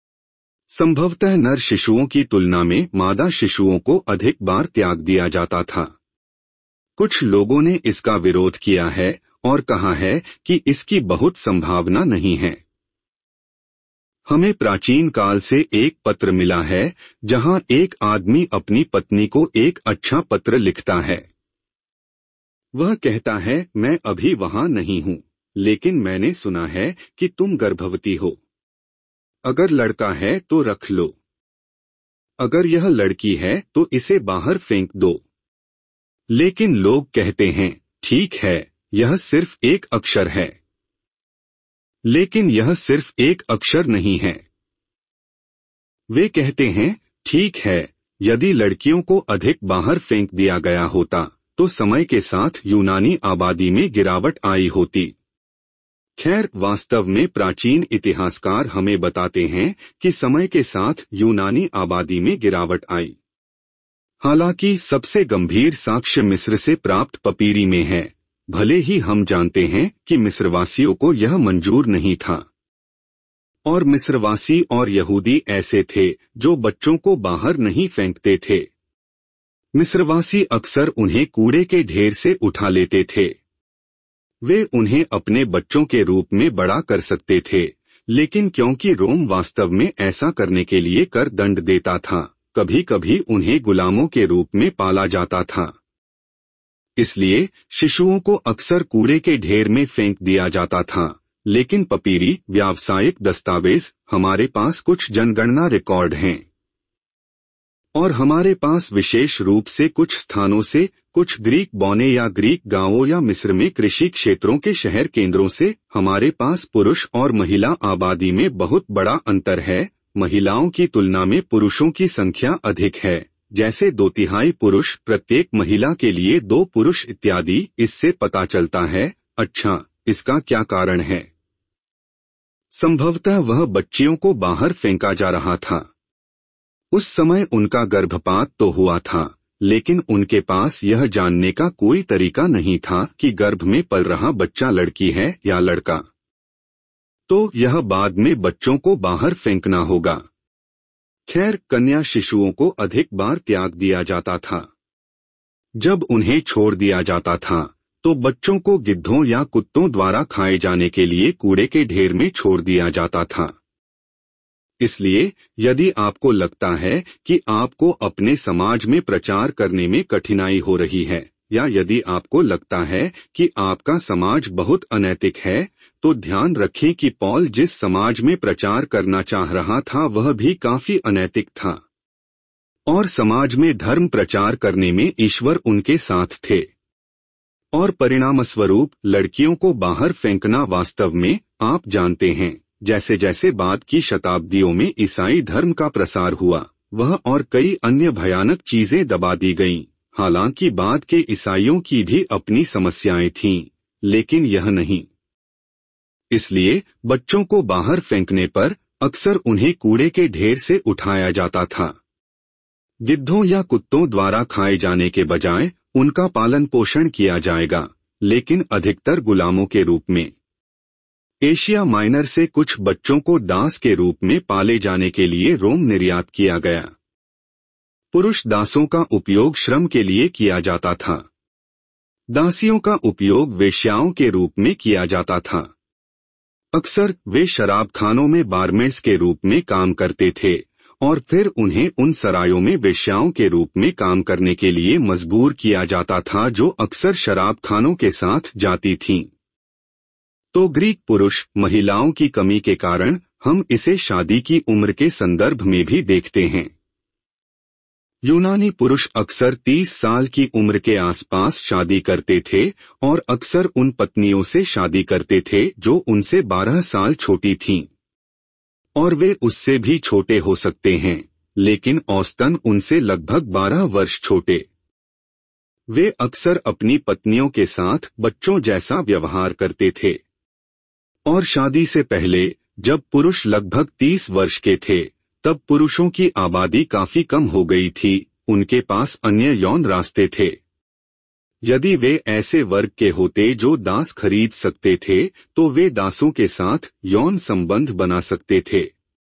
संभवतः नर शिशुओं की तुलना में मादा शिशुओं को अधिक बार त्याग दिया जाता था। कुछ लोगों ने इसका विरोध किया है और कहा है कि इसकी बहुत संभावना नहीं है। हमें प्राचीन काल से एक पत्र मिला है जहां एक आदमी अपनी पत्नी को एक अच्छा पत्र लिखता है। वह कहता है, मैं अभी वहां नहीं हूं, लेकिन मैंने सुना है कि तुम गर्भवती हो। अगर लड़का है तो रख लो। अगर यह लड़की है तो इसे बाहर फेंक दो। लेकिन लोग कहते हैं, ठीक है, यह सिर्फ एक अक्षर है। लेकिन यह सिर्फ एक अक्षर नहीं है। वे कहते हैं, ठीक है, यदि लड़कियों को अधिक बाहर फेंक दिया गया होता तो समय के साथ यूनानी आबादी में गिरावट आई होती। खैर, वास्तव में प्राचीन इतिहासकार हमें बताते हैं कि समय के साथ यूनानी आबादी में गिरावट आई। हालांकि सबसे गंभीर साक्ष्य मिस्र से प्राप्त पपीरी में है, भले ही हम जानते हैं कि मिस्रवासियों को यह मंजूर नहीं था। और मिस्रवासी और यहूदी ऐसे थे जो बच्चों को बाहर नहीं फेंकते थे। मिस्रवासी अक्सर उन्हें कूड़े के ढेर से उठा लेते थे। वे उन्हें अपने बच्चों के रूप में बड़ा कर सकते थे, लेकिन क्योंकि रोम वास्तव में ऐसा करने के लिए कर दंड देता था, कभी कभी उन्हें गुलामों के रूप में पाला जाता था। इसलिए शिशुओं को अक्सर कूड़े के ढेर में फेंक दिया जाता था। लेकिन पपीरी, व्यावसायिक दस्तावेज, हमारे पास कुछ जनगणना रिकॉर्ड हैं। और हमारे पास विशेष रूप से कुछ स्थानों से, कुछ ग्रीक बौने या ग्रीक गांवों या मिस्र में कृषि क्षेत्रों के शहर केंद्रों से, हमारे पास पुरुष और महिला आबादी में बहुत बड़ा अंतर है। महिलाओं की तुलना में पुरुषों की संख्या अधिक है, जैसे 2/3 पुरुष प्रत्येक महिला के लिए 2 पुरुष इत्यादि। इससे पता चलता है, अच्छा, इसका क्या कारण है? संभवतः वह बच्चियों को बाहर फेंका जा रहा था। उस समय उनका गर्भपात तो हुआ था, लेकिन उनके पास यह जानने का कोई तरीका नहीं था कि गर्भ में पल रहा बच्चा लड़की है या लड़का। तो यह बाद में बच्चों को बाहर फेंकना होगा। खैर, कन्या शिशुओं को अधिक बार त्याग दिया जाता था। जब उन्हें छोड़ दिया जाता था तो बच्चों को गिद्धों या कुत्तों द्वारा खाए जाने के लिए कूड़े के ढेर में छोड़ दिया जाता था। इसलिए यदि आपको लगता है कि आपको अपने समाज में प्रचार करने में कठिनाई हो रही है, या यदि आपको लगता है कि आपका समाज बहुत अनैतिक है, तो ध्यान रखें कि पौल जिस समाज में प्रचार करना चाह रहा था वह भी काफी अनैतिक था, और समाज में धर्म प्रचार करने में ईश्वर उनके साथ थे। और परिणामस्वरूप लड़कियों को बाहर फेंकना वास्तव में, आप जानते हैं, जैसे जैसे बाद की शताब्दियों में ईसाई धर्म का प्रसार हुआ, वह और कई अन्य भयानक चीजें दबा दी गईं। हालांकि बाद के ईसाइयों की भी अपनी समस्याएं थीं, लेकिन यह नहीं। इसलिए बच्चों को बाहर फेंकने पर अक्सर उन्हें कूड़े के ढेर से उठाया जाता था। गिद्धों या कुत्तों द्वारा खाए जाने के बजाय उनका पालन पोषण किया जाएगा, लेकिन अधिकतर गुलामों के रूप में। एशिया माइनर से कुछ बच्चों को दास के रूप में पाले जाने के लिए रोम निर्यात किया गया। पुरुष दासों का उपयोग श्रम के लिए किया जाता था। दासियों का उपयोग वेश्याओं के रूप में किया जाता था। अक्सर वे शराबखानों में बारमेड्स के रूप में काम करते थे और फिर उन्हें उन सरायों में वेश्याओं के रूप में काम करने के लिए मजबूर किया जाता था जो अक्सर शराबखानों के साथ जाती थीं। तो ग्रीक पुरुष महिलाओं की कमी के कारण हम इसे शादी की उम्र के संदर्भ में भी देखते हैं। यूनानी पुरुष अक्सर 30 साल की उम्र के आसपास शादी करते थे और अक्सर उन पत्नियों से शादी करते थे जो उनसे 12 साल छोटी थीं। और वे उससे भी छोटे हो सकते हैं, लेकिन औसतन उनसे लगभग 12 वर्ष छोटे। वे अक्सर अपनी पत्नियों के साथ बच्चों जैसा व्यवहार करते थे। और शादी से पहले जब पुरुष लगभग 30 वर्ष के थे, तब पुरुषों की आबादी काफी कम हो गई थी, उनके पास अन्य यौन रास्ते थे। यदि वे ऐसे वर्ग के होते जो दास खरीद सकते थे, तो वे दासों के साथ यौन संबंध बना सकते थे।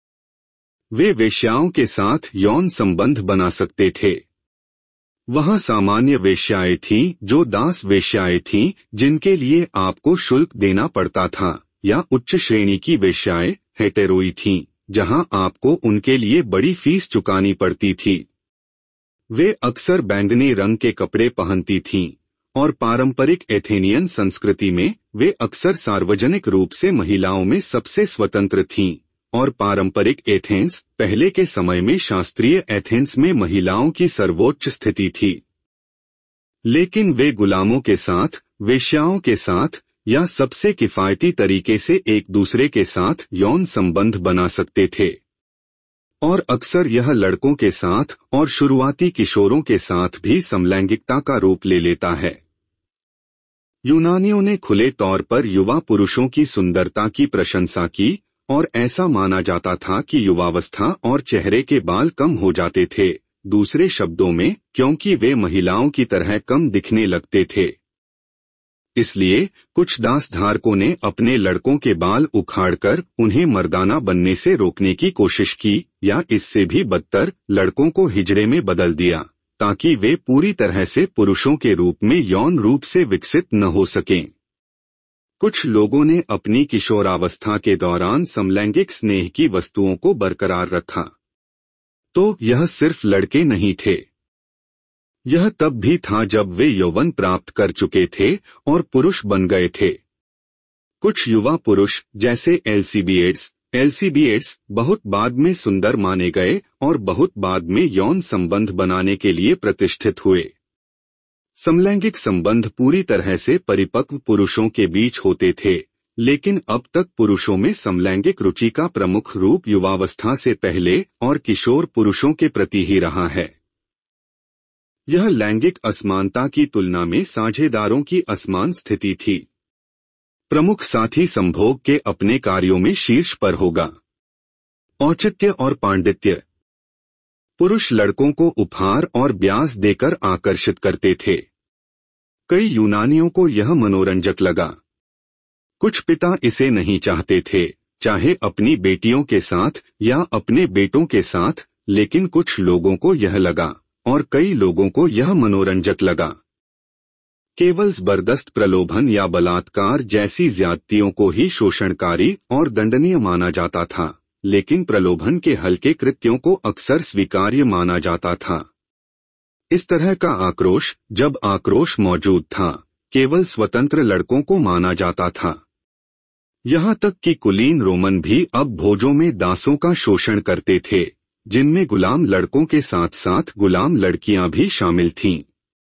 वे वेश्याओं के साथ यौन संबंध बना सकते थे। वहाँ सामान्य वेश्याएं थीं जो दास वेश्याएं थीं जिनके लिए आपको शुल्क देना पड़ता था, या उच्च श्रेणी की वेश्याएं हेटेरोई थीं जहां आपको उनके लिए बड़ी फीस चुकानी पड़ती थी। वे अक्सर बैंगनी रंग के कपड़े पहनती थीं और पारंपरिक एथेनियन संस्कृति में वे अक्सर सार्वजनिक रूप से महिलाओं में सबसे स्वतंत्र थीं और पारंपरिक एथेंस पहले के समय में शास्त्रीय एथेंस में महिलाओं की सर्वोच्च स्थिति थी। लेकिन वे गुलामों के साथ, वेश्याओं के साथ या सबसे किफायती तरीके से एक दूसरे के साथ यौन संबंध बना सकते थे। और अक्सर यह लड़कों के साथ और शुरुआती किशोरों के साथ भी समलैंगिकता का रूप ले लेता है। यूनानियों ने खुले तौर पर युवा पुरुषों की सुंदरता की प्रशंसा की और ऐसा माना जाता था कि युवावस्था और चेहरे के बाल कम हो जाते थे, दूसरे शब्दों में क्योंकि वे महिलाओं की तरह कम दिखने लगते थे। इसलिए कुछ दासधारकों ने अपने लड़कों के बाल उखाड़कर उन्हें मर्दाना बनने से रोकने की कोशिश की, या इससे भी बदतर लड़कों को हिजड़े में बदल दिया ताकि वे पूरी तरह से पुरुषों के रूप में यौन रूप से विकसित न हो सकें। कुछ लोगों ने अपनी किशोरावस्था के दौरान समलैंगिक स्नेह की वस्तुओं को बरकरार रखा। तो यह सिर्फ लड़के नहीं थे। यह तब भी था जब वे यौवन प्राप्त कर चुके थे और पुरुष बन गए थे। कुछ युवा पुरुष जैसे एलसीबीएट्स बहुत बाद में सुंदर माने गए और बहुत बाद में यौन संबंध बनाने के लिए प्रतिष्ठित हुए। समलैंगिक संबंध पूरी तरह से परिपक्व पुरुषों के बीच होते थे, लेकिन अब तक पुरुषों में समलैंगिक रुचि का प्रमुख रूप युवावस्था से पहले और किशोर पुरुषों के प्रति ही रहा है। यह लैंगिक असमानता की तुलना में साझेदारों की असमान स्थिति थी। प्रमुख साथी संभोग के अपने कार्यों में शीर्ष पर होगा। औचित्य और पांडित्य। पुरुष लड़कों को उपहार और ब्याज देकर आकर्षित करते थे। कई यूनानियों को यह मनोरंजक लगा। कुछ पिता इसे नहीं चाहते थे, चाहे अपनी बेटियों के साथ या अपने बेटों के साथ, लेकिन कुछ लोगों को यह लगा और कई लोगों को यह मनोरंजक लगा। केवल जबरदस्त प्रलोभन या बलात्कार जैसी ज्यादतियों को ही शोषणकारी और दंडनीय माना जाता था, लेकिन प्रलोभन के हल्के कृत्यों को अक्सर स्वीकार्य माना जाता था। इस तरह का आक्रोश, जब आक्रोश मौजूद था, केवल स्वतंत्र लड़कों को माना जाता था। यहाँ तक कि कुलीन रोमन भी अब भोजों में दासों का शोषण करते थे, जिनमें गुलाम लड़कों के साथ साथ गुलाम लड़कियां भी शामिल थीं।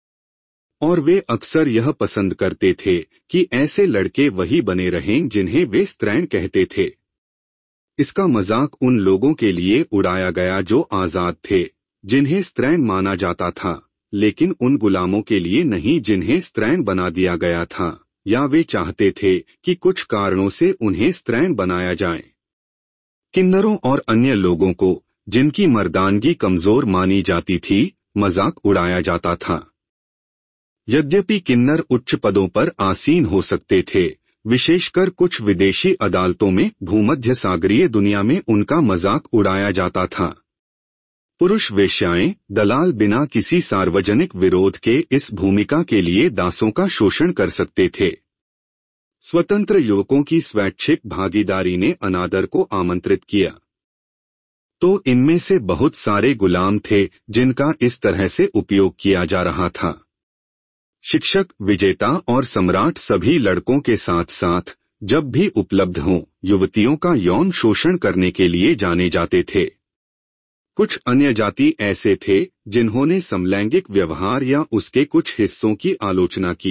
और वे अक्सर यह पसंद करते थे कि ऐसे लड़के वही बने रहें जिन्हें वे स्त्रैण कहते थे। इसका मजाक उन लोगों के लिए उड़ाया गया जो आजाद थे, जिन्हें स्त्रैण माना जाता था, लेकिन उन गुलामों के लिए नहीं जिन्हें स्त्रैण बना दिया गया था, या वे चाहते थे कि कुछ कारणों से उन्हें स्त्रैण बनाया जाए। किन्नरों और अन्य लोगों को, जिनकी मर्दानगी कमजोर मानी जाती थी, मजाक उड़ाया जाता था। यद्यपि किन्नर उच्च पदों पर आसीन हो सकते थे, विशेषकर कुछ विदेशी अदालतों में भूमध्य सागरीय दुनिया में उनका मजाक उड़ाया जाता था। पुरुष वेश्याएं, दलाल बिना किसी सार्वजनिक विरोध के इस भूमिका के लिए दासों का शोषण कर सकते थे। स्वतंत्र युवकों की स्वैच्छिक भागीदारी ने अनादर को आमंत्रित किया। तो इनमें से बहुत सारे गुलाम थे जिनका इस तरह से उपयोग किया जा रहा था। शिक्षक, विजेता और सम्राट सभी लड़कों के साथ साथ, जब भी उपलब्ध हों, युवतियों का यौन शोषण करने के लिए जाने जाते थे। कुछ अन्य जाति ऐसे थे जिन्होंने समलैंगिक व्यवहार या उसके कुछ हिस्सों की आलोचना की।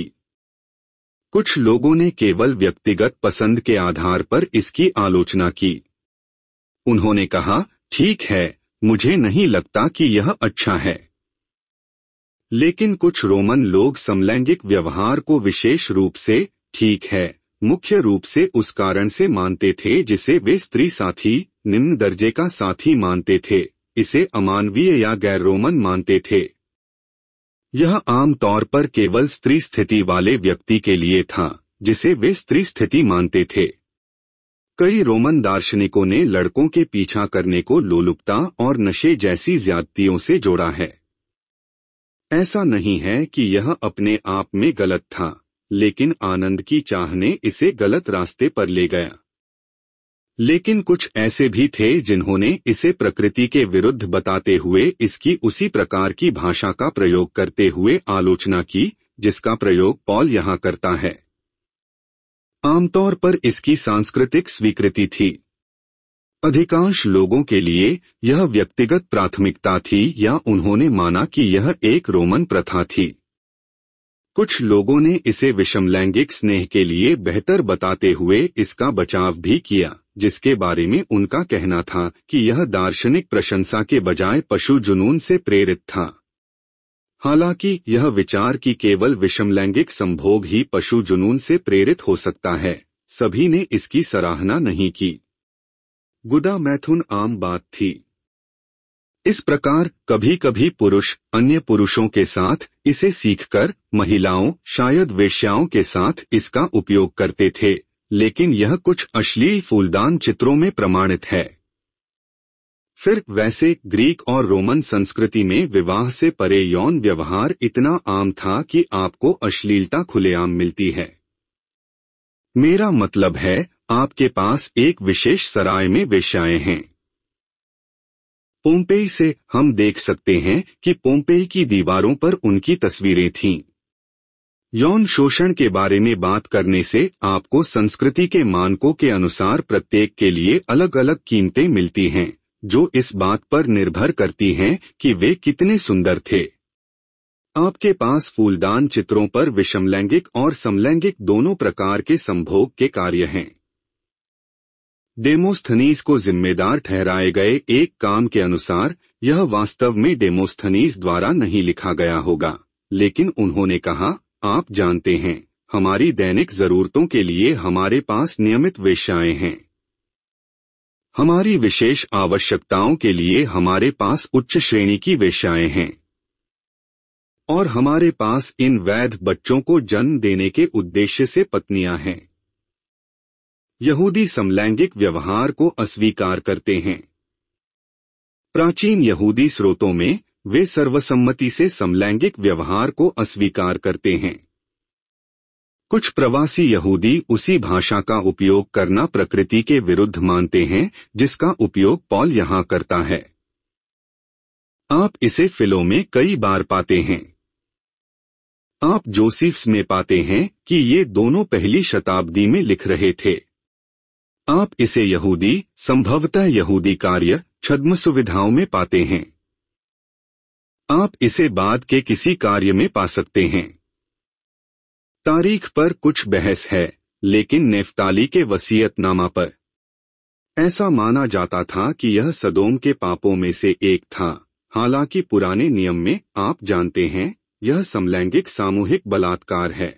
कुछ लोगों ने केवल व्यक्तिगत पसंद के आधार पर इसकी आलोचना की। उन्होंने कहा, ठीक है, मुझे नहीं लगता कि यह अच्छा है। लेकिन कुछ रोमन लोग समलैंगिक व्यवहार को विशेष रूप से ठीक है मुख्य रूप से उस कारण से मानते थे जिसे वे स्त्री साथी, निम्न दर्जे का साथी मानते थे, इसे अमानवीय या गैर रोमन मानते थे। यह आम तौर पर केवल स्त्री स्थिति वाले व्यक्ति के लिए था जिसे वे स्त्री स्थिति मानते थे। कई रोमन दार्शनिकों ने लड़कों के पीछा करने को लोलुपता और नशे जैसी ज्यादतियों से जोड़ा है। ऐसा नहीं है कि यह अपने आप में गलत था, लेकिन आनंद की चाह ने इसे गलत रास्ते पर ले गया। लेकिन कुछ ऐसे भी थे जिन्होंने इसे प्रकृति के विरुद्ध बताते हुए इसकी उसी प्रकार की भाषा का प्रयोग करते हुए आलोचना की जिसका प्रयोग पॉल यहाँ करता है। आमतौर पर इसकी सांस्कृतिक स्वीकृति थी। अधिकांश लोगों के लिए यह व्यक्तिगत प्राथमिकता थी या उन्होंने माना कि यह एक रोमन प्रथा थी। कुछ लोगों ने इसे विषमलैंगिक स्नेह के लिए बेहतर बताते हुए इसका बचाव भी किया, जिसके बारे में उनका कहना था कि यह दार्शनिक प्रशंसा के बजाय पशु जुनून से प्रेरित था। हालांकि यह विचार कि केवल विषमलैंगिक संभोग ही पशु जुनून से प्रेरित हो सकता है, सभी ने इसकी सराहना नहीं की। गुदा मैथुन आम बात थी। इस प्रकार कभी कभी पुरुष अन्य पुरुषों के साथ इसे सीखकर महिलाओं, शायद वेश्याओं के साथ इसका उपयोग करते थे, लेकिन यह कुछ अश्लील फूलदान चित्रों में प्रमाणित है। फिर वैसे ग्रीक और रोमन संस्कृति में विवाह से परे यौन व्यवहार इतना आम था कि आपको अश्लीलता खुलेआम मिलती है। मेरा मतलब है, आपके पास एक विशेष सराय में वेश्याएं हैं। पोम्पेई से हम देख सकते हैं कि पोम्पेई की दीवारों पर उनकी तस्वीरें थीं। यौन शोषण के बारे में बात करने से आपको संस्कृति के मानकों के अनुसार प्रत्येक के लिए अलग अलग कीमतें मिलती हैं, जो इस बात पर निर्भर करती हैं कि वे कितने सुंदर थे। आपके पास फूलदान चित्रों पर विषमलैंगिक और समलैंगिक दोनों प्रकार के संभोग के कार्य हैं। डेमोस्थनीज को जिम्मेदार ठहराए गए एक काम के अनुसार यह वास्तव में डेमोस्थनीज द्वारा नहीं लिखा गया होगा, लेकिन उन्होंने कहा, आप जानते हैं, हमारी दैनिक जरूरतों के लिए हमारे पास नियमित वेश्याएं हैं। हमारी विशेष आवश्यकताओं के लिए हमारे पास उच्च श्रेणी की वेश्याएं हैं। और हमारे पास इन वैध बच्चों को जन्म देने के उद्देश्य से पत्नियां हैं। यहूदी समलैंगिक व्यवहार को अस्वीकार करते हैं। प्राचीन यहूदी स्रोतों में वे सर्वसम्मति से समलैंगिक व्यवहार को अस्वीकार करते हैं। कुछ प्रवासी यहूदी उसी भाषा का उपयोग करना प्रकृति के विरुद्ध मानते हैं जिसका उपयोग पॉल यहां करता है। आप इसे फिलो में कई बार पाते हैं। आप जोसेफ्स में पाते हैं कि ये दोनों पहली शताब्दी में लिख रहे थे। आप इसे यहूदी, संभवतः यहूदी कार्य, छद्म सुविधाओं में पाते हैं। आप इसे बाद के किसी कार्य में पा सकते हैं। तारीख पर कुछ बहस है, लेकिन नेफ्ताली के वसीयतनामा पर ऐसा माना जाता था कि यह सदोम के पापों में से एक था। हालांकि पुराने नियम में आप जानते हैं यह समलैंगिक सामूहिक बलात्कार है।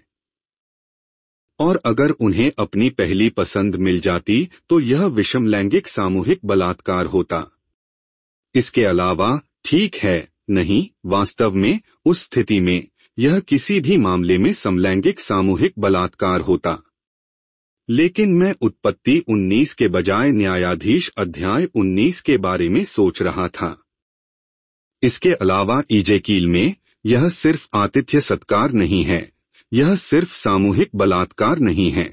और अगर उन्हें अपनी पहली पसंद मिल जाती तो यह विषमलैंगिक सामूहिक बलात्कार होता। इसके अलावा ठीक है, नहीं, वास्तव में उस स्थिति में यह किसी भी मामले में समलैंगिक सामूहिक बलात्कार होता। लेकिन मैं उत्पत्ति 19 के बजाय न्यायाधीश अध्याय 19 के बारे में सोच रहा था। इसके अलावा इजेकील में यह सिर्फ आतिथ्य सत्कार नहीं है, यह सिर्फ सामूहिक बलात्कार नहीं है।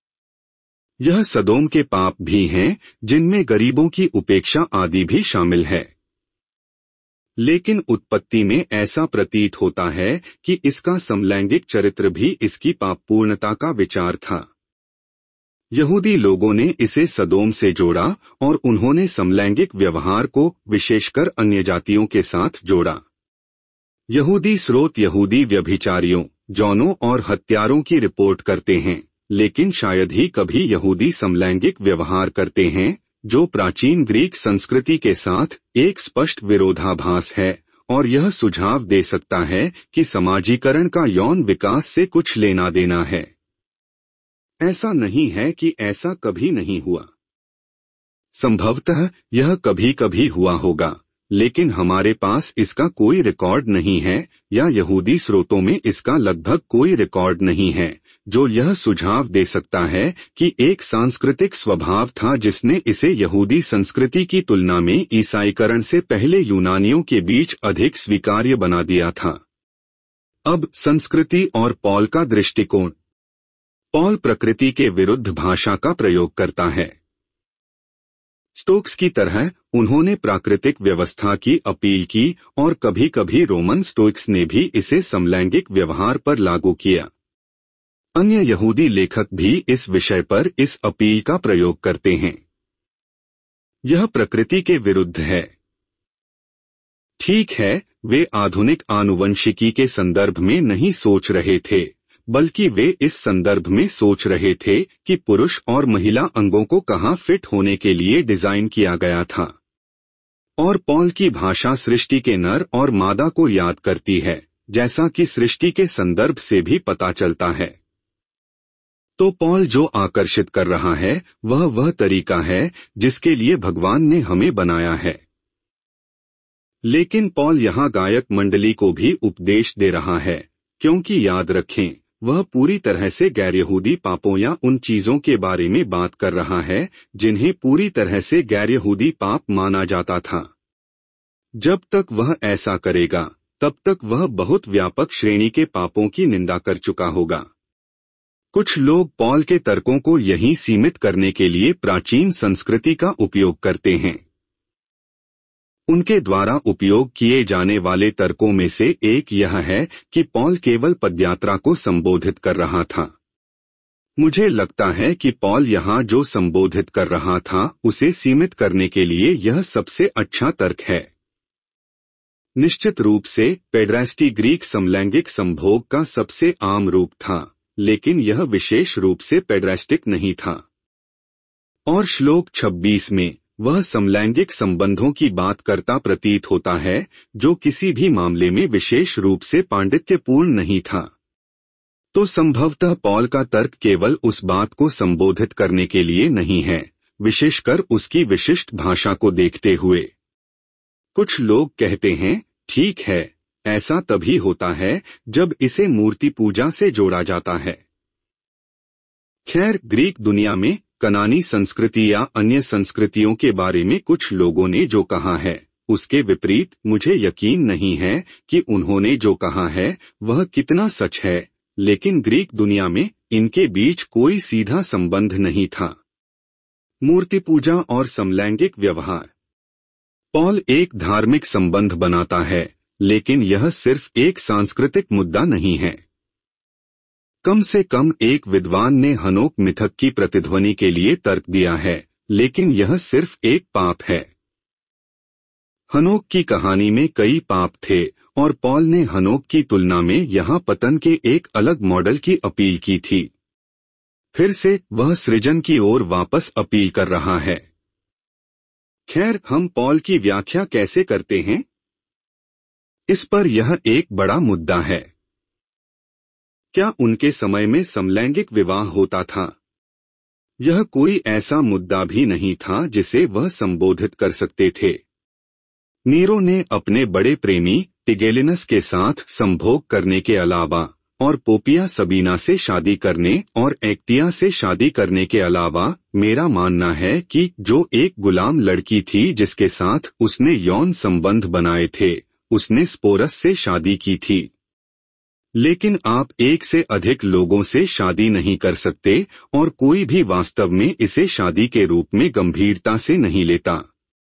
यह सदोम के पाप भी हैं जिनमें गरीबों की उपेक्षा आदि भी शामिल है। लेकिन उत्पत्ति में ऐसा प्रतीत होता है कि इसका समलैंगिक चरित्र भी इसकी पापपूर्णता का विचार था। यहूदी लोगों ने इसे सदोम से जोड़ा और उन्होंने समलैंगिक व्यवहार को विशेषकर अन्य जातियों के साथ जोड़ा। यहूदी स्रोत यहूदी व्यभिचारियों, जौनों और हत्यारों की रिपोर्ट करते हैं, लेकिन शायद ही कभी यहूदी समलैंगिक व्यवहार करते हैं, जो प्राचीन ग्रीक संस्कृति के साथ एक स्पष्ट विरोधाभास है और यह सुझाव दे सकता है कि समाजीकरण का यौन विकास से कुछ लेना देना है। ऐसा नहीं है कि ऐसा कभी नहीं हुआ। संभवतः यह कभी कभी हुआ होगा, लेकिन हमारे पास इसका कोई रिकॉर्ड नहीं है या यहूदी स्रोतों में इसका लगभग कोई रिकॉर्ड नहीं है, जो यह सुझाव दे सकता है कि एक सांस्कृतिक स्वभाव था जिसने इसे यहूदी संस्कृति की तुलना में ईसाईकरण से पहले यूनानियों के बीच अधिक स्वीकार्य बना दिया था। अब संस्कृति और पॉल का दृष्टिकोण। पॉल प्रकृति के विरुद्ध भाषा का प्रयोग करता है। स्टोक्स की तरह उन्होंने प्राकृतिक व्यवस्था की अपील की और कभी कभी रोमन स्टोइक्स ने भी इसे समलैंगिक व्यवहार पर लागू किया। अन्य यहूदी लेखक भी इस विषय पर इस अपील का प्रयोग करते हैं। यह प्रकृति के विरुद्ध है। ठीक है, वे आधुनिक आनुवंशिकी के संदर्भ में नहीं सोच रहे थे, बल्कि वे इस संदर्भ में सोच रहे थे कि पुरुष और महिला अंगों को कहां फिट होने के लिए डिजाइन किया गया था। और पॉल की भाषा सृष्टि के नर और मादा को याद करती है, जैसा कि सृष्टि के संदर्भ से भी पता चलता है। तो पॉल जो आकर्षित कर रहा है वह तरीका है जिसके लिए भगवान ने हमें बनाया है। लेकिन पॉल यहाँ गायक मंडली को भी उपदेश दे रहा है, क्योंकि याद रखें वह पूरी तरह से गैर यहूदी पापों या उन चीजों के बारे में बात कर रहा है जिन्हें पूरी तरह से गैर यहूदी पाप माना जाता था। जब तक वह ऐसा करेगा तब तक वह बहुत व्यापक श्रेणी के पापों की निंदा कर चुका होगा। कुछ लोग पॉल के तर्कों को यहीं सीमित करने के लिए प्राचीन संस्कृति का उपयोग करते हैं। उनके द्वारा उपयोग किए जाने वाले तर्कों में से एक यह है कि पॉल केवल पदयात्रा को संबोधित कर रहा था। मुझे लगता है कि पॉल यहाँ जो संबोधित कर रहा था उसे सीमित करने के लिए यह सबसे अच्छा तर्क है। निश्चित रूप से पेड्रास्टी ग्रीक समलैंगिक संभोग का सबसे आम रूप था, लेकिन यह विशेष रूप से पेड्रास्टिक नहीं था। और श्लोक 26 में वह समलैंगिक संबंधों की बात करता प्रतीत होता है जो किसी भी मामले में विशेष रूप से पांडित्यपूर्ण नहीं था। तो संभवतः पॉल का तर्क केवल उस बात को संबोधित करने के लिए नहीं है, विशेषकर उसकी विशिष्ट भाषा को देखते हुए। कुछ लोग कहते हैं, ठीक है, ऐसा तभी होता है जब इसे मूर्ति पूजा से जोड़ा जाता है। खैर, ग्रीक दुनिया में कनानी संस्कृति या अन्य संस्कृतियों के बारे में कुछ लोगों ने जो कहा है, उसके विपरीत मुझे यकीन नहीं है कि उन्होंने जो कहा है वह कितना सच है, लेकिन ग्रीक दुनिया में इनके बीच कोई सीधा संबंध नहीं था। मूर्ति पूजा और समलैंगिक व्यवहार। पॉल एक धार्मिक संबंध बनाता है, लेकिन यह सिर्फ एक सांस्कृतिक मुद्दा नहीं है। कम से कम एक विद्वान ने हनोक मिथक की प्रतिध्वनि के लिए तर्क दिया है, लेकिन यह सिर्फ एक पाप है। हनोक की कहानी में कई पाप थे और पॉल ने हनोक की तुलना में यहाँ पतन के एक अलग मॉडल की अपील की थी। फिर से वह सृजन की ओर वापस अपील कर रहा है। खैर, हम पॉल की व्याख्या कैसे करते हैं? इस पर यह एक बड़ा मुद्दा है। क्या उनके समय में समलैंगिक विवाह होता था? यह कोई ऐसा मुद्दा भी नहीं था जिसे वह संबोधित कर सकते थे। नीरो ने अपने बड़े प्रेमी टिगेलिनस के साथ संभोग करने के अलावा और पोपिया सबीना से शादी करने और एक्टिया से शादी करने के अलावा, मेरा मानना है कि जो एक गुलाम लड़की थी जिसके साथ उसने यौन संबंध बनाए थे, उसने स्पोरस से शादी की थी। लेकिन आप एक से अधिक लोगों से शादी नहीं कर सकते और कोई भी वास्तव में इसे शादी के रूप में गंभीरता से नहीं लेता।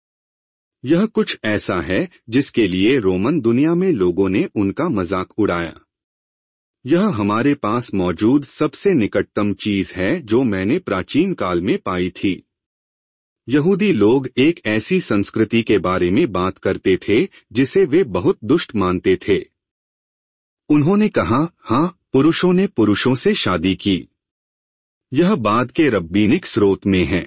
यह कुछ ऐसा है जिसके लिए रोमन दुनिया में लोगों ने उनका मजाक उड़ाया। यह हमारे पास मौजूद सबसे निकटतम चीज है जो मैंने प्राचीन काल में पाई थी। यहूदी लोग एक ऐसी संस्कृति के बारे में बात करते थे जिसे वे बहुत दुष्ट मानते थे। उन्होंने कहा, हाँ, पुरुषों ने पुरुषों से शादी की। यह बाद के रब्बीनिक स्रोत में है।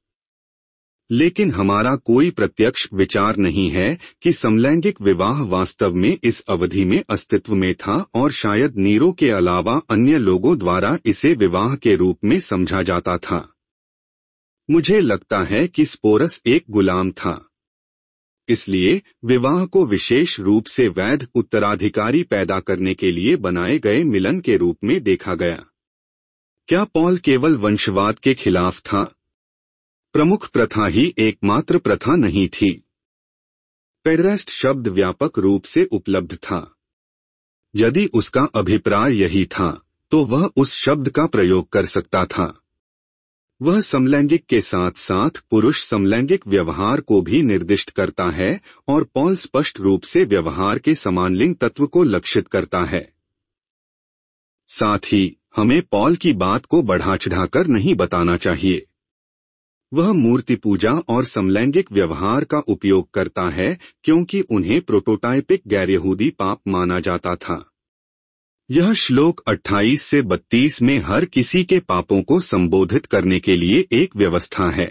लेकिन हमारा कोई प्रत्यक्ष विचार नहीं है कि समलैंगिक विवाह वास्तव में इस अवधि में अस्तित्व में था और शायद नीरो के अलावा अन्य लोगों द्वारा इसे विवाह के रूप में समझा जाता था। मुझे लगता है कि स्पोरस एक गुलाम था, इसलिए विवाह को विशेष रूप से वैध उत्तराधिकारी पैदा करने के लिए बनाए गए मिलन के रूप में देखा गया। क्या पॉल केवल वंशवाद के खिलाफ था? प्रमुख प्रथा ही एकमात्र प्रथा नहीं थी। पेडरेस्ट शब्द व्यापक रूप से उपलब्ध था। यदि उसका अभिप्राय यही था, तो वह उस शब्द का प्रयोग कर सकता था। वह समलैंगिक के साथ साथ पुरुष समलैंगिक व्यवहार को भी निर्दिष्ट करता है और पॉल स्पष्ट रूप से व्यवहार के समानलिंग तत्व को लक्षित करता है। साथ ही हमें पॉल की बात को बढ़ा चढ़ाकर नहीं बताना चाहिए। वह मूर्ति पूजा और समलैंगिक व्यवहार का उपयोग करता है क्योंकि उन्हें प्रोटोटाइपिक गैर-यहूदी पाप माना जाता था। यह श्लोक 28 से 32 में हर किसी के पापों को संबोधित करने के लिए एक व्यवस्था है।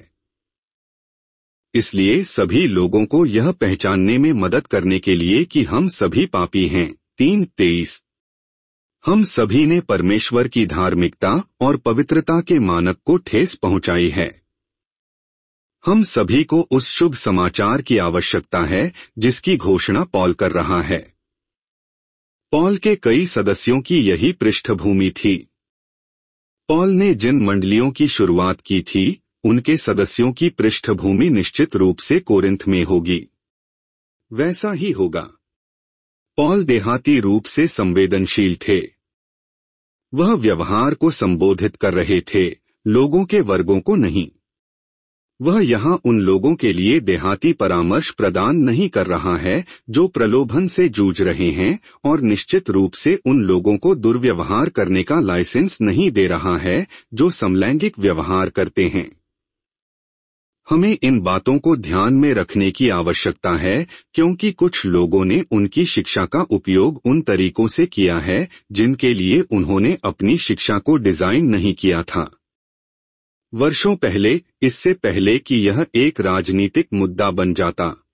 इसलिए सभी लोगों को यह पहचानने में मदद करने के लिए कि हम सभी पापी हैं। 3:23 हम सभी ने परमेश्वर की धार्मिकता और पवित्रता के मानक को ठेस पहुंचाई है। हम सभी को उस शुभ समाचार की आवश्यकता है जिसकी घोषणा पॉल कर रहा है। पॉल के कई सदस्यों की यही पृष्ठभूमि थी। पॉल ने जिन मंडलियों की शुरुआत की थी, उनके सदस्यों की पृष्ठभूमि निश्चित रूप से कोरिन्थ में होगी। वैसा ही होगा। पॉल देहाती रूप से संवेदनशील थे। वह व्यवहार को संबोधित कर रहे थे, लोगों के वर्गों को नहीं। वह यहाँ उन लोगों के लिए देहाती परामर्श प्रदान नहीं कर रहा है जो प्रलोभन से जूझ रहे हैं और निश्चित रूप से उन लोगों को दुर्व्यवहार करने का लाइसेंस नहीं दे रहा है जो समलैंगिक व्यवहार करते हैं। हमें इन बातों को ध्यान में रखने की आवश्यकता है क्योंकि कुछ लोगों ने उनकी शिक्षा का उपयोग उन तरीकों से किया है जिनके लिए उन्होंने अपनी शिक्षा को डिजाइन नहीं किया था। वर्षों पहले, इससे पहले कि यह एक राजनीतिक मुद्दा बन जाता,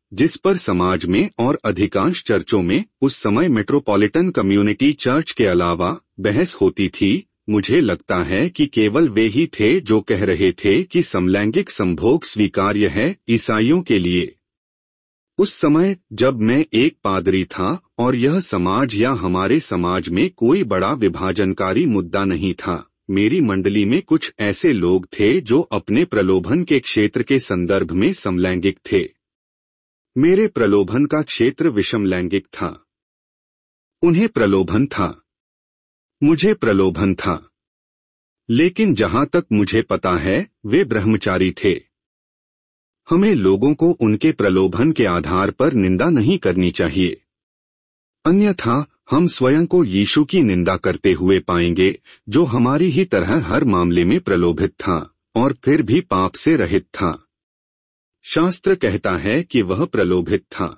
जिस पर समाज में और अधिकांश चर्चों में उस समय मेट्रोपॉलिटन कम्युनिटी चर्च के अलावा बहस होती थी, मुझे लगता है कि केवल वे ही थे जो कह रहे थे कि समलैंगिक संभोग स्वीकार्य है ईसाइयों के लिए। उस समय जब मैं एक पादरी था और यह समाज या हमारे समाज में कोई बड़ा विभाजनकारी मुद्दा नहीं था, मेरी मंडली में कुछ ऐसे लोग थे जो अपने प्रलोभन के क्षेत्र के संदर्भ में समलैंगिक थे। मेरे प्रलोभन का क्षेत्र विषमलैंगिक था। उन्हें प्रलोभन था, मुझे प्रलोभन था, लेकिन जहां तक मुझे पता है वे ब्रह्मचारी थे। हमें लोगों को उनके प्रलोभन के आधार पर निंदा नहीं करनी चाहिए, अन्यथा हम स्वयं को यीशु की निंदा करते हुए पाएंगे, जो हमारी ही तरह हर मामले में प्रलोभित था और फिर भी पाप से रहित था। शास्त्र कहता है कि वह प्रलोभित था।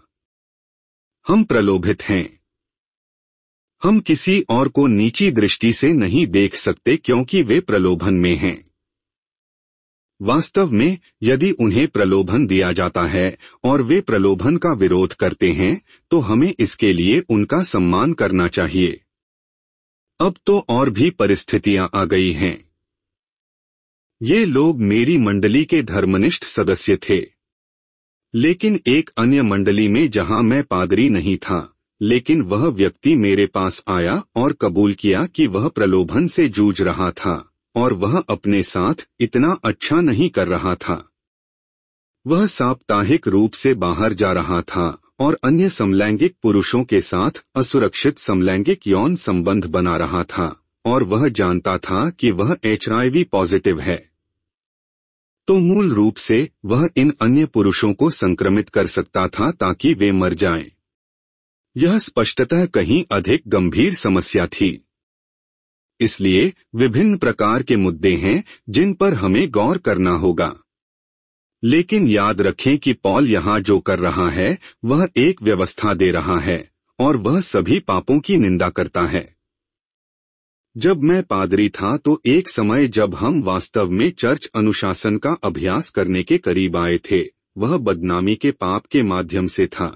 हम प्रलोभित हैं। हम किसी और को नीची दृष्टि से नहीं देख सकते क्योंकि वे प्रलोभन में हैं। वास्तव में यदि उन्हें प्रलोभन दिया जाता है और वे प्रलोभन का विरोध करते हैं तो हमें इसके लिए उनका सम्मान करना चाहिए। अब तो और भी परिस्थितियां आ गई हैं। ये लोग मेरी मंडली के धर्मनिष्ठ सदस्य थे, लेकिन एक अन्य मंडली में जहां मैं पादरी नहीं था, लेकिन वह व्यक्ति मेरे पास आया और कबूल किया कि वह प्रलोभन से जूझ रहा था और वह अपने साथ इतना अच्छा नहीं कर रहा था। वह साप्ताहिक रूप से बाहर जा रहा था और अन्य समलैंगिक पुरुषों के साथ असुरक्षित समलैंगिक यौन संबंध बना रहा था और वह जानता था कि वह HIV पॉजिटिव है। तो मूल रूप से वह इन अन्य पुरुषों को संक्रमित कर सकता था ताकि वे मर जाएं। यह स्पष्टतः कहीं अधिक गंभीर समस्या थी। इसलिए विभिन्न प्रकार के मुद्दे हैं जिन पर हमें गौर करना होगा। लेकिन याद रखें कि पौल यहाँ जो कर रहा है वह एक व्यवस्था दे रहा है और वह सभी पापों की निंदा करता है। जब मैं पादरी था तो एक समय जब हम वास्तव में चर्च अनुशासन का अभ्यास करने के करीब आए थे, वह बदनामी के पाप के माध्यम से था।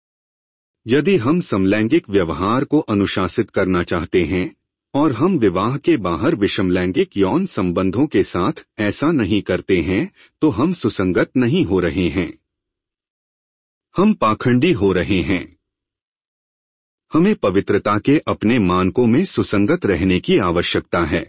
यदि हम समलैंगिक व्यवहार को अनुशासित करना चाहते हैं और हम विवाह के बाहर विषमलैंगिक यौन संबंधों के साथ ऐसा नहीं करते हैं तो हम सुसंगत नहीं हो रहे हैं, हम पाखंडी हो रहे हैं। हमें पवित्रता के अपने मानकों में सुसंगत रहने की आवश्यकता है।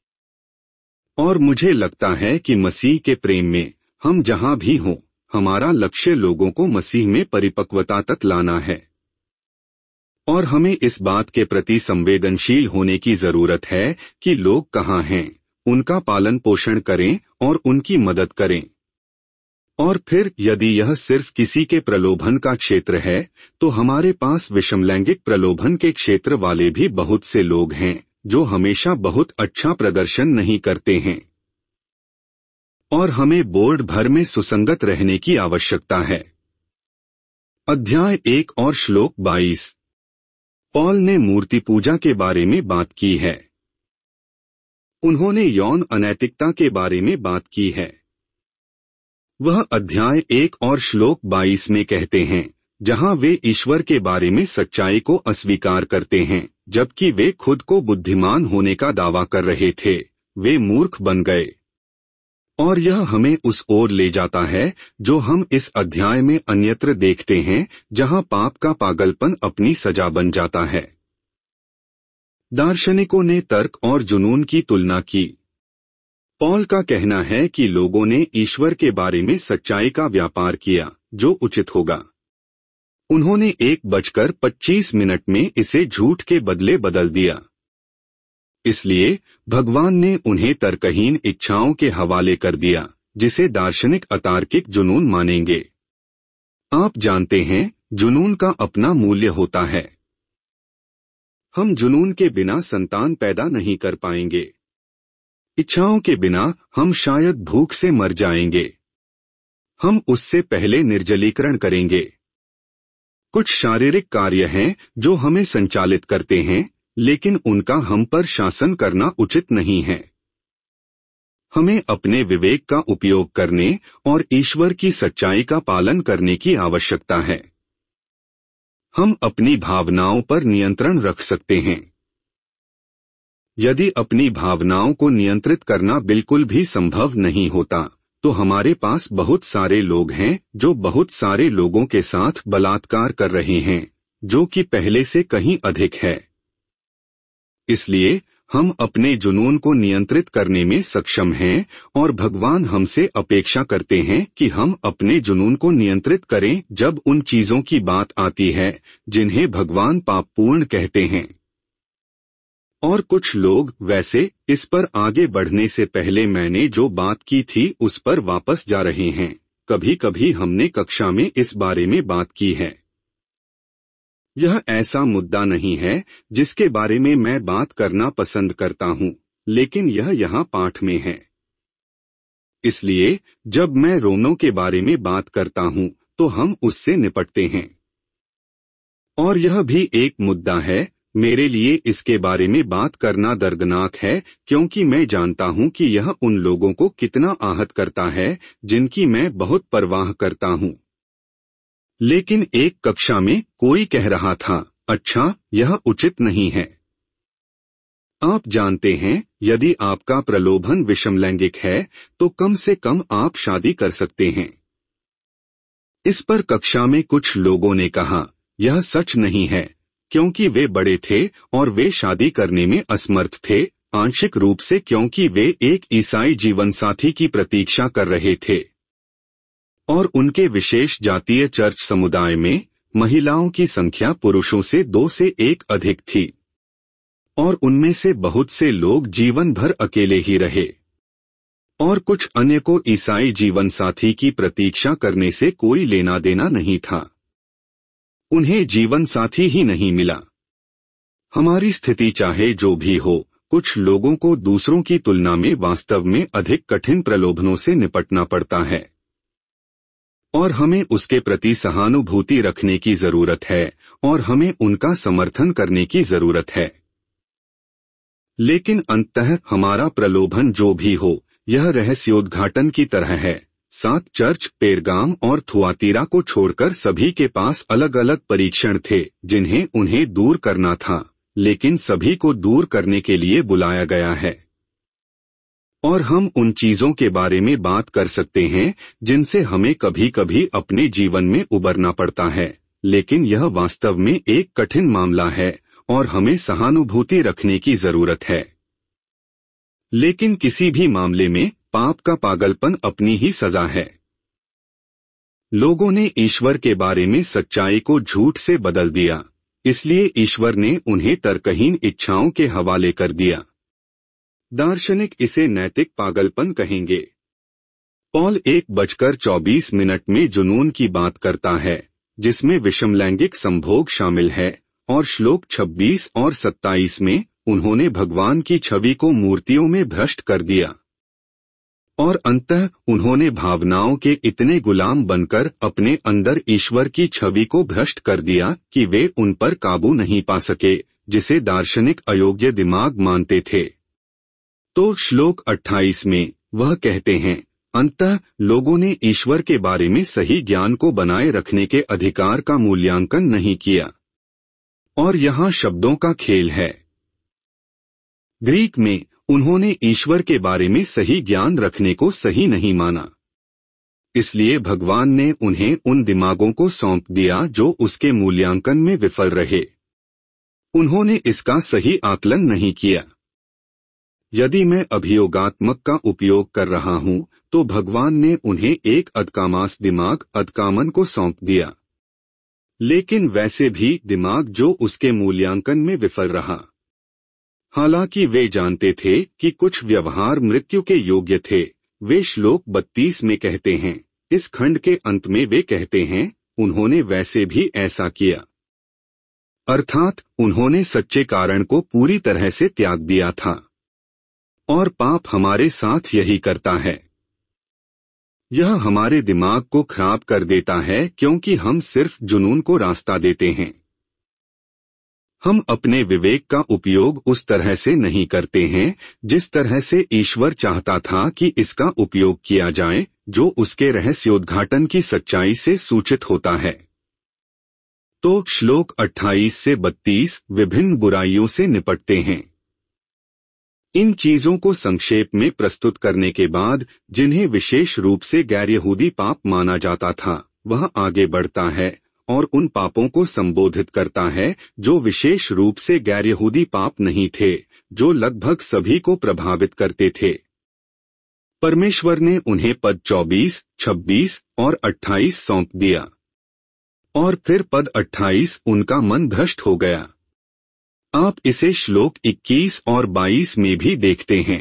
और मुझे लगता है कि मसीह के प्रेम में हम जहां भी हों, हमारा लक्ष्य लोगों को मसीह में परिपक्वता तक लाना है। और हमें इस बात के प्रति संवेदनशील होने की जरूरत है कि लोग कहाँ हैं, उनका पालन पोषण करें और उनकी मदद करें। और फिर यदि यह सिर्फ किसी के प्रलोभन का क्षेत्र है तो हमारे पास विषमलैंगिक प्रलोभन के क्षेत्र वाले भी बहुत से लोग हैं जो हमेशा बहुत अच्छा प्रदर्शन नहीं करते हैं। और हमें बोर्ड भर में सुसंगत रहने की आवश्यकता है। अध्याय 1 और श्लोक 22। पौल ने मूर्ति पूजा के बारे में बात की है। उन्होंने यौन अनैतिकता के बारे में बात की है। वह अध्याय 1 और श्लोक 22 में कहते हैं, जहां वे ईश्वर के बारे में सच्चाई को अस्वीकार करते हैं, जबकि वे खुद को बुद्धिमान होने का दावा कर रहे थे, वे मूर्ख बन गए। और यह हमें उस ओर ले जाता है जो हम इस अध्याय में अन्यत्र देखते हैं, जहां पाप का पागलपन अपनी सजा बन जाता है। दार्शनिकों ने तर्क और जुनून की तुलना की। पौल का कहना है कि लोगों ने ईश्वर के बारे में सच्चाई का व्यापार किया, जो उचित होगा। उन्होंने 1:25 में इसे झूठ के बदले बदल दिया। इसलिए भगवान ने उन्हें तर्कहीन इच्छाओं के हवाले कर दिया, जिसे दार्शनिक अतार्किक जुनून मानेंगे। आप जानते हैं, जुनून का अपना मूल्य होता है। हम जुनून के बिना संतान पैदा नहीं कर पाएंगे। इच्छाओं के बिना हम शायद भूख से मर जाएंगे। हम उससे पहले निर्जलीकरण करेंगे। कुछ शारीरिक कार्य हैं जो हमें संचालित करते हैं, लेकिन उनका हम पर शासन करना उचित नहीं है। हमें अपने विवेक का उपयोग करने और ईश्वर की सच्चाई का पालन करने की आवश्यकता है। हम अपनी भावनाओं पर नियंत्रण रख सकते हैं। यदि अपनी भावनाओं को नियंत्रित करना बिल्कुल भी संभव नहीं होता, तो हमारे पास बहुत सारे लोग हैं जो बहुत सारे लोगों के साथ बलात्कार कर रहे हैं, जो कि पहले से कहीं अधिक है। इसलिए हम अपने जुनून को नियंत्रित करने में सक्षम हैं और भगवान हमसे अपेक्षा करते हैं कि हम अपने जुनून को नियंत्रित करें जब उन चीजों की बात आती है जिन्हें भगवान पापपूर्ण कहते हैं। और कुछ लोग वैसे इस पर आगे बढ़ने से पहले मैंने जो बात की थी उस पर वापस जा रहे हैं। कभी कभी हमने कक्षा में इस बारे में बात की है। यह ऐसा मुद्दा नहीं है जिसके बारे में मैं बात करना पसंद करता हूं, लेकिन यह यहाँ पाठ में है। इसलिए जब मैं रोमनों के बारे में बात करता हूं तो हम उससे निपटते हैं। और यह भी एक मुद्दा है। मेरे लिए इसके बारे में बात करना दर्दनाक है, क्योंकि मैं जानता हूं कि यह उन लोगों को कितना आहत करता है जिनकी मैं बहुत परवाह करता हूं। लेकिन एक कक्षा में कोई कह रहा था, अच्छा, यह उचित नहीं है। आप जानते हैं, यदि आपका प्रलोभन विषमलैंगिक है तो कम से कम आप शादी कर सकते हैं। इस पर कक्षा में कुछ लोगों ने कहा, यह सच नहीं है, क्योंकि वे बड़े थे और वे शादी करने में असमर्थ थे, आंशिक रूप से क्योंकि वे एक ईसाई जीवनसाथी की प्रतीक्षा कर रहे थे। और उनके विशेष जातीय चर्च समुदाय में महिलाओं की संख्या पुरुषों से 2 से 1 अधिक थी, और उनमें से बहुत से लोग जीवन भर अकेले ही रहे। और कुछ अन्य को ईसाई जीवनसाथी की प्रतीक्षा करने से कोई लेना देना नहीं था। उन्हें जीवन साथी ही नहीं मिला। हमारी स्थिति चाहे जो भी हो, कुछ लोगों को दूसरों की तुलना में वास्तव में अधिक कठिन प्रलोभनों से निपटना पड़ता है, और हमें उसके प्रति सहानुभूति रखने की जरूरत है और हमें उनका समर्थन करने की जरूरत है। लेकिन अंततः हमारा प्रलोभन जो भी हो, यह रहस्योद्घाटन की तरह है। 7 चर्च पेरगाम और थुआतीरा को छोड़कर सभी के पास अलग अलग परीक्षण थे जिन्हें उन्हें दूर करना था, लेकिन सभी को दूर करने के लिए बुलाया गया है। और हम उन चीजों के बारे में बात कर सकते हैं जिनसे हमें कभी कभी अपने जीवन में उबरना पड़ता है, लेकिन यह वास्तव में एक कठिन मामला है और हमें सहानुभूति रखने की जरूरत है। लेकिन किसी भी मामले में पाप का पागलपन अपनी ही सजा है। लोगों ने ईश्वर के बारे में सच्चाई को झूठ से बदल दिया, इसलिए ईश्वर ने उन्हें तर्कहीन इच्छाओं के हवाले कर दिया। दार्शनिक इसे नैतिक पागलपन कहेंगे। पॉल 1:24 में जुनून की बात करता है, जिसमें विषमलैंगिक संभोग शामिल है, और श्लोक 26 और 27 में उन्होंने भगवान की छवि को मूर्तियों में भ्रष्ट कर दिया। और अंततः उन्होंने भावनाओं के इतने गुलाम बनकर अपने अंदर ईश्वर की छवि को भ्रष्ट कर दिया कि वे उन पर काबू नहीं पा सके, जिसे दार्शनिक अयोग्य दिमाग मानते थे। तो श्लोक 28 में वह कहते हैं, अंततः लोगों ने ईश्वर के बारे में सही ज्ञान को बनाए रखने के अधिकार का मूल्यांकन नहीं किया। और यहाँ शब्दों का खेल है। ग्रीक में उन्होंने ईश्वर के बारे में सही ज्ञान रखने को सही नहीं माना, इसलिए भगवान ने उन्हें उन दिमागों को सौंप दिया जो उसके मूल्यांकन में विफल रहे। उन्होंने इसका सही आकलन नहीं किया। यदि मैं अभियोगात्मक का उपयोग कर रहा हूं, तो भगवान ने उन्हें एक अधकामास दिमाग अधकामन को सौंप दिया, लेकिन वैसे भी दिमाग जो उसके मूल्यांकन में विफल रहा। हालांकि वे जानते थे कि कुछ व्यवहार मृत्यु के योग्य थे। वे श्लोक 32 में कहते हैं, इस खंड के अंत में वे कहते हैं, उन्होंने वैसे भी ऐसा किया, अर्थात उन्होंने सच्चे कारण को पूरी तरह से त्याग दिया था। और पाप हमारे साथ यही करता है। यह हमारे दिमाग को खराब कर देता है, क्योंकि हम सिर्फ जुनून को रास्ता देते हैं। हम अपने विवेक का उपयोग उस तरह से नहीं करते हैं जिस तरह से ईश्वर चाहता था कि इसका उपयोग किया जाए, जो उसके रहस्योद्घाटन की सच्चाई से सूचित होता है। तो श्लोक 28 से 32 विभिन्न बुराइयों से निपटते हैं। इन चीजों को संक्षेप में प्रस्तुत करने के बाद, जिन्हें विशेष रूप से गैर यहूदी पाप माना जाता था, वह आगे बढ़ता है और उन पापों को संबोधित करता है जो विशेष रूप से गैर यहूदी पाप नहीं थे, जो लगभग सभी को प्रभावित करते थे। परमेश्वर ने उन्हें पद 24, 26 और 28 सौंप दिया, और फिर पद 28 उनका मन भ्रष्ट हो गया। आप इसे श्लोक 21 और 22 में भी देखते हैं।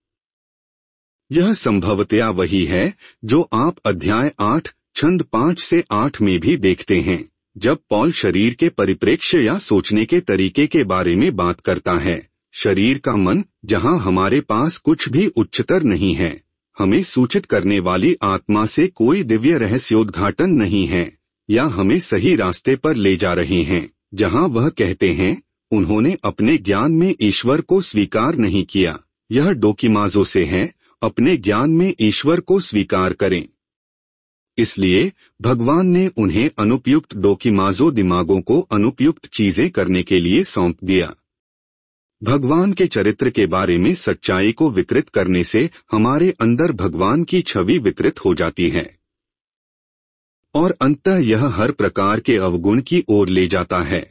यह संभवतया वही है जो आप अध्याय 8 छंद 5 से 8 में भी देखते हैं, जब पौल शरीर के परिप्रेक्ष्य या सोचने के तरीके के बारे में बात करता है। शरीर का मन, जहां हमारे पास कुछ भी उच्चतर नहीं है, हमें सूचित करने वाली आत्मा से कोई दिव्य रहस्योद्घाटन नहीं है, या हमें सही रास्ते पर ले जा रहे हैं, जहां वह कहते हैं उन्होंने अपने ज्ञान में ईश्वर को स्वीकार नहीं किया। यह डोकिमाजो से है, अपने ज्ञान में ईश्वर को स्वीकार करें। इसलिए भगवान ने उन्हें अनुपयुक्त डोकिमाजो दिमागों को अनुपयुक्त चीजें करने के लिए सौंप दिया। भगवान के चरित्र के बारे में सच्चाई को विकृत करने से हमारे अंदर भगवान की छवि विकृत हो जाती है, और अंततः यह हर प्रकार के अवगुण की ओर ले जाता है।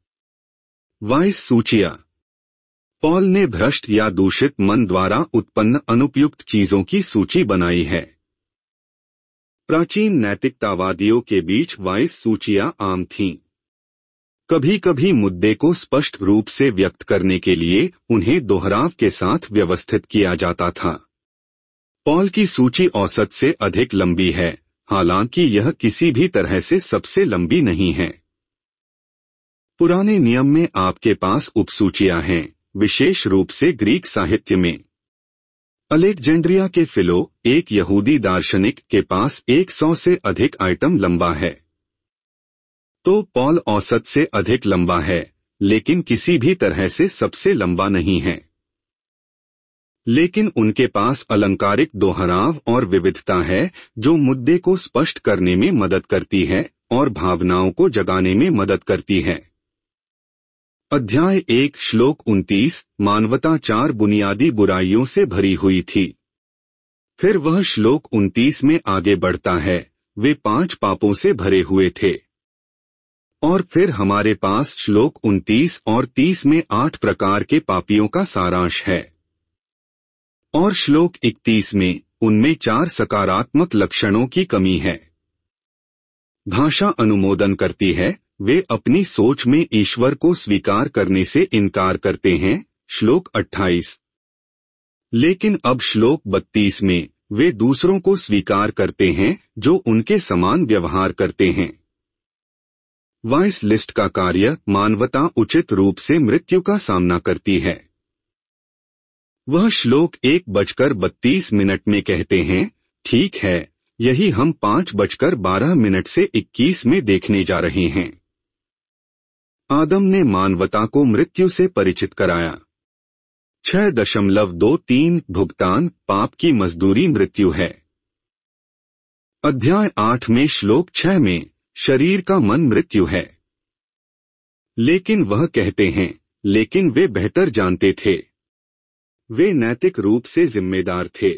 वाइस सूचिया। पौल ने भ्रष्ट या दूषित मन द्वारा उत्पन्न अनुपयुक्त चीजों की सूची बनाई है। प्राचीन नैतिकतावादियों के बीच वाइस सूचियां आम थीं। कभी कभी मुद्दे को स्पष्ट रूप से व्यक्त करने के लिए उन्हें दोहराव के साथ व्यवस्थित किया जाता था। पौल की सूची औसत से अधिक लंबी है, हालांकि यह किसी भी तरह से सबसे लंबी नहीं है। पुराने नियम में आपके पास उपसूचियां हैं, विशेष रूप से ग्रीक साहित्य में। अलेक्जेंड्रिया के फिलो, एक यहूदी दार्शनिक, के पास 100 से अधिक आइटम लंबा है। तो पौल औसत से अधिक लंबा है, लेकिन किसी भी तरह से सबसे लंबा नहीं है। लेकिन उनके पास अलंकारिक दोहराव और विविधता है जो मुद्दे को स्पष्ट करने में मदद करती है और भावनाओं को जगाने में मदद करती है। अध्याय 1 श्लोक 29 मानवता 4 बुनियादी बुराइयों से भरी हुई थी। फिर वह श्लोक 29 में आगे बढ़ता है, वे 5 पापों से भरे हुए थे। और फिर हमारे पास श्लोक 29 और 30 में 8 प्रकार के पापियों का सारांश है, और श्लोक 31 में उनमें 4 सकारात्मक लक्षणों की कमी है। भाषा अनुमोदन करती है, वे अपनी सोच में ईश्वर को स्वीकार करने से इनकार करते हैं, श्लोक 28। लेकिन अब श्लोक 32 में वे दूसरों को स्वीकार करते हैं जो उनके समान व्यवहार करते हैं। वाइस लिस्ट का कार्य, मानवता उचित रूप से मृत्यु का सामना करती है। वह श्लोक 1:32 में कहते हैं, ठीक है, यही हम 5:12 से 21 में देखने जा रहे हैं। आदम ने मानवता को मृत्यु से परिचित कराया। 6.23 भुगतान, पाप की मजदूरी मृत्यु है। अध्याय 8 में श्लोक 6 में शरीर का मन मृत्यु है। लेकिन वह कहते हैं, लेकिन वे बेहतर जानते थे। वे नैतिक रूप से जिम्मेदार थे।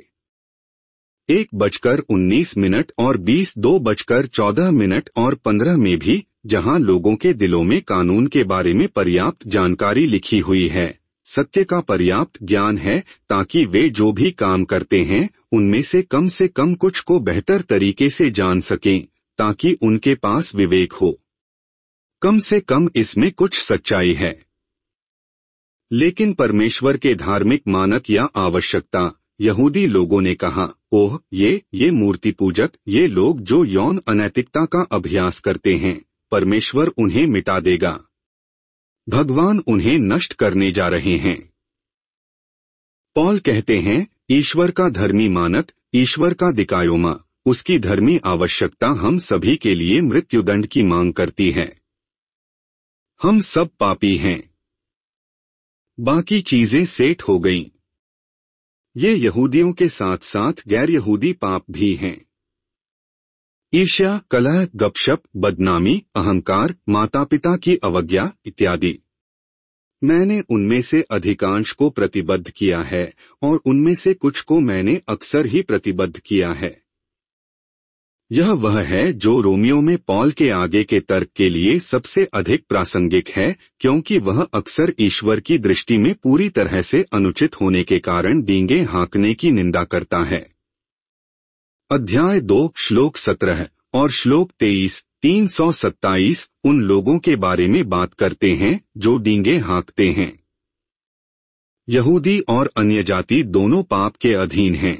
1:19 और 20, 2:14 और 15 में भी, जहां लोगों के दिलों में कानून के बारे में पर्याप्त जानकारी लिखी हुई है, सत्य का पर्याप्त ज्ञान है ताकि वे जो भी काम करते हैं उनमें से कम कुछ को बेहतर तरीके से जान सकें, ताकि उनके पास विवेक हो। कम से कम इसमें कुछ सच्चाई है। लेकिन परमेश्वर के धार्मिक मानक या आवश्यकता, यहूदी लोगों ने कहा, ओह, ये मूर्ति पूजक, ये लोग जो यौन अनैतिकता का अभ्यास करते हैं, परमेश्वर उन्हें मिटा देगा। भगवान उन्हें नष्ट करने जा रहे हैं। पौल कहते हैं, ईश्वर का धर्मी मानक, ईश्वर का दिकायोमा, उसकी धर्मी आवश्यकता हम सभी के लिए मृत्युदंड की मांग करती है। हम सब पापी हैं। बाकी चीजें सेट हो गईं। ये यहूदियों के साथ साथ गैर यहूदी पाप भी हैं। ईर्ष्या, कलह, गपशप, बदनामी, अहंकार, माता पिता की अवज्ञा इत्यादि। मैंने उनमें से अधिकांश को प्रतिबद्ध किया है और उनमें से कुछ को मैंने अक्सर ही प्रतिबद्ध किया है। यह वह है जो रोमियो में पॉल के आगे के तर्क के लिए सबसे अधिक प्रासंगिक है, क्योंकि वह अक्सर ईश्वर की दृष्टि में पूरी तरह से अनुचित होने के कारण डींगे हाँकने की निंदा करता है। अध्याय 2 श्लोक 17 और श्लोक 23 327 उन लोगों के बारे में बात करते हैं जो डींगे हाँकते हैं। यहूदी और अन्य जाति दोनों पाप के अधीन हैं।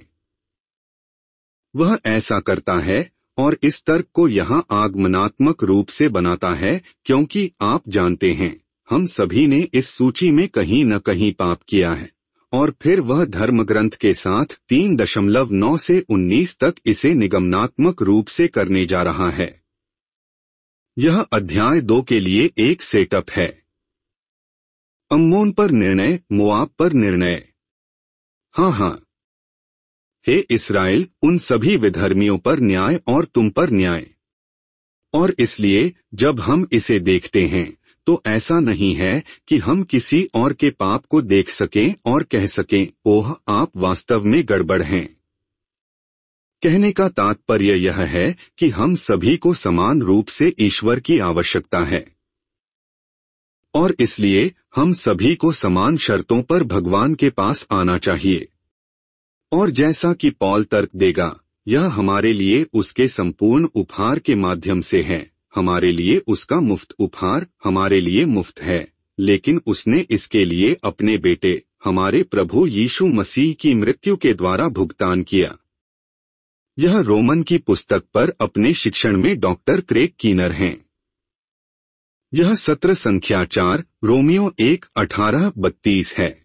वह ऐसा करता है और इस तर्क को यहाँ आगमनात्मक रूप से बनाता है, क्योंकि आप जानते हैं हम सभी ने इस सूची में कहीं न कहीं पाप किया है। और फिर वह धर्मग्रंथ के साथ 3.9 से 19 तक इसे निगमनात्मक रूप से करने जा रहा है। यह अध्याय 2 के लिए एक सेटअप है। अम्मोन पर निर्णय, मोआब पर निर्णय। हाँ, हे इस्राएल, उन सभी विधर्मियों पर न्याय और तुम पर न्याय। और इसलिए जब हम इसे देखते हैं तो ऐसा नहीं है कि हम किसी और के पाप को देख सकें और कह सकें, ओह आप वास्तव में गड़बड़ हैं। कहने का तात्पर्य यह है कि हम सभी को समान रूप से ईश्वर की आवश्यकता है और इसलिए हम सभी को समान शर्तों पर भगवान के पास आना चाहिए। और जैसा कि पॉल तर्क देगा, यह हमारे लिए उसके संपूर्ण उपहार के माध्यम से है। हमारे लिए उसका मुफ्त उपहार हमारे लिए मुफ्त है, लेकिन उसने इसके लिए अपने बेटे हमारे प्रभु यीशु मसीह की मृत्यु के द्वारा भुगतान किया। यह रोमन की पुस्तक पर अपने शिक्षण में डॉक्टर क्रेग कीनर हैं। यह सत्र संख्या 4 रोमियो 1:18-32 है।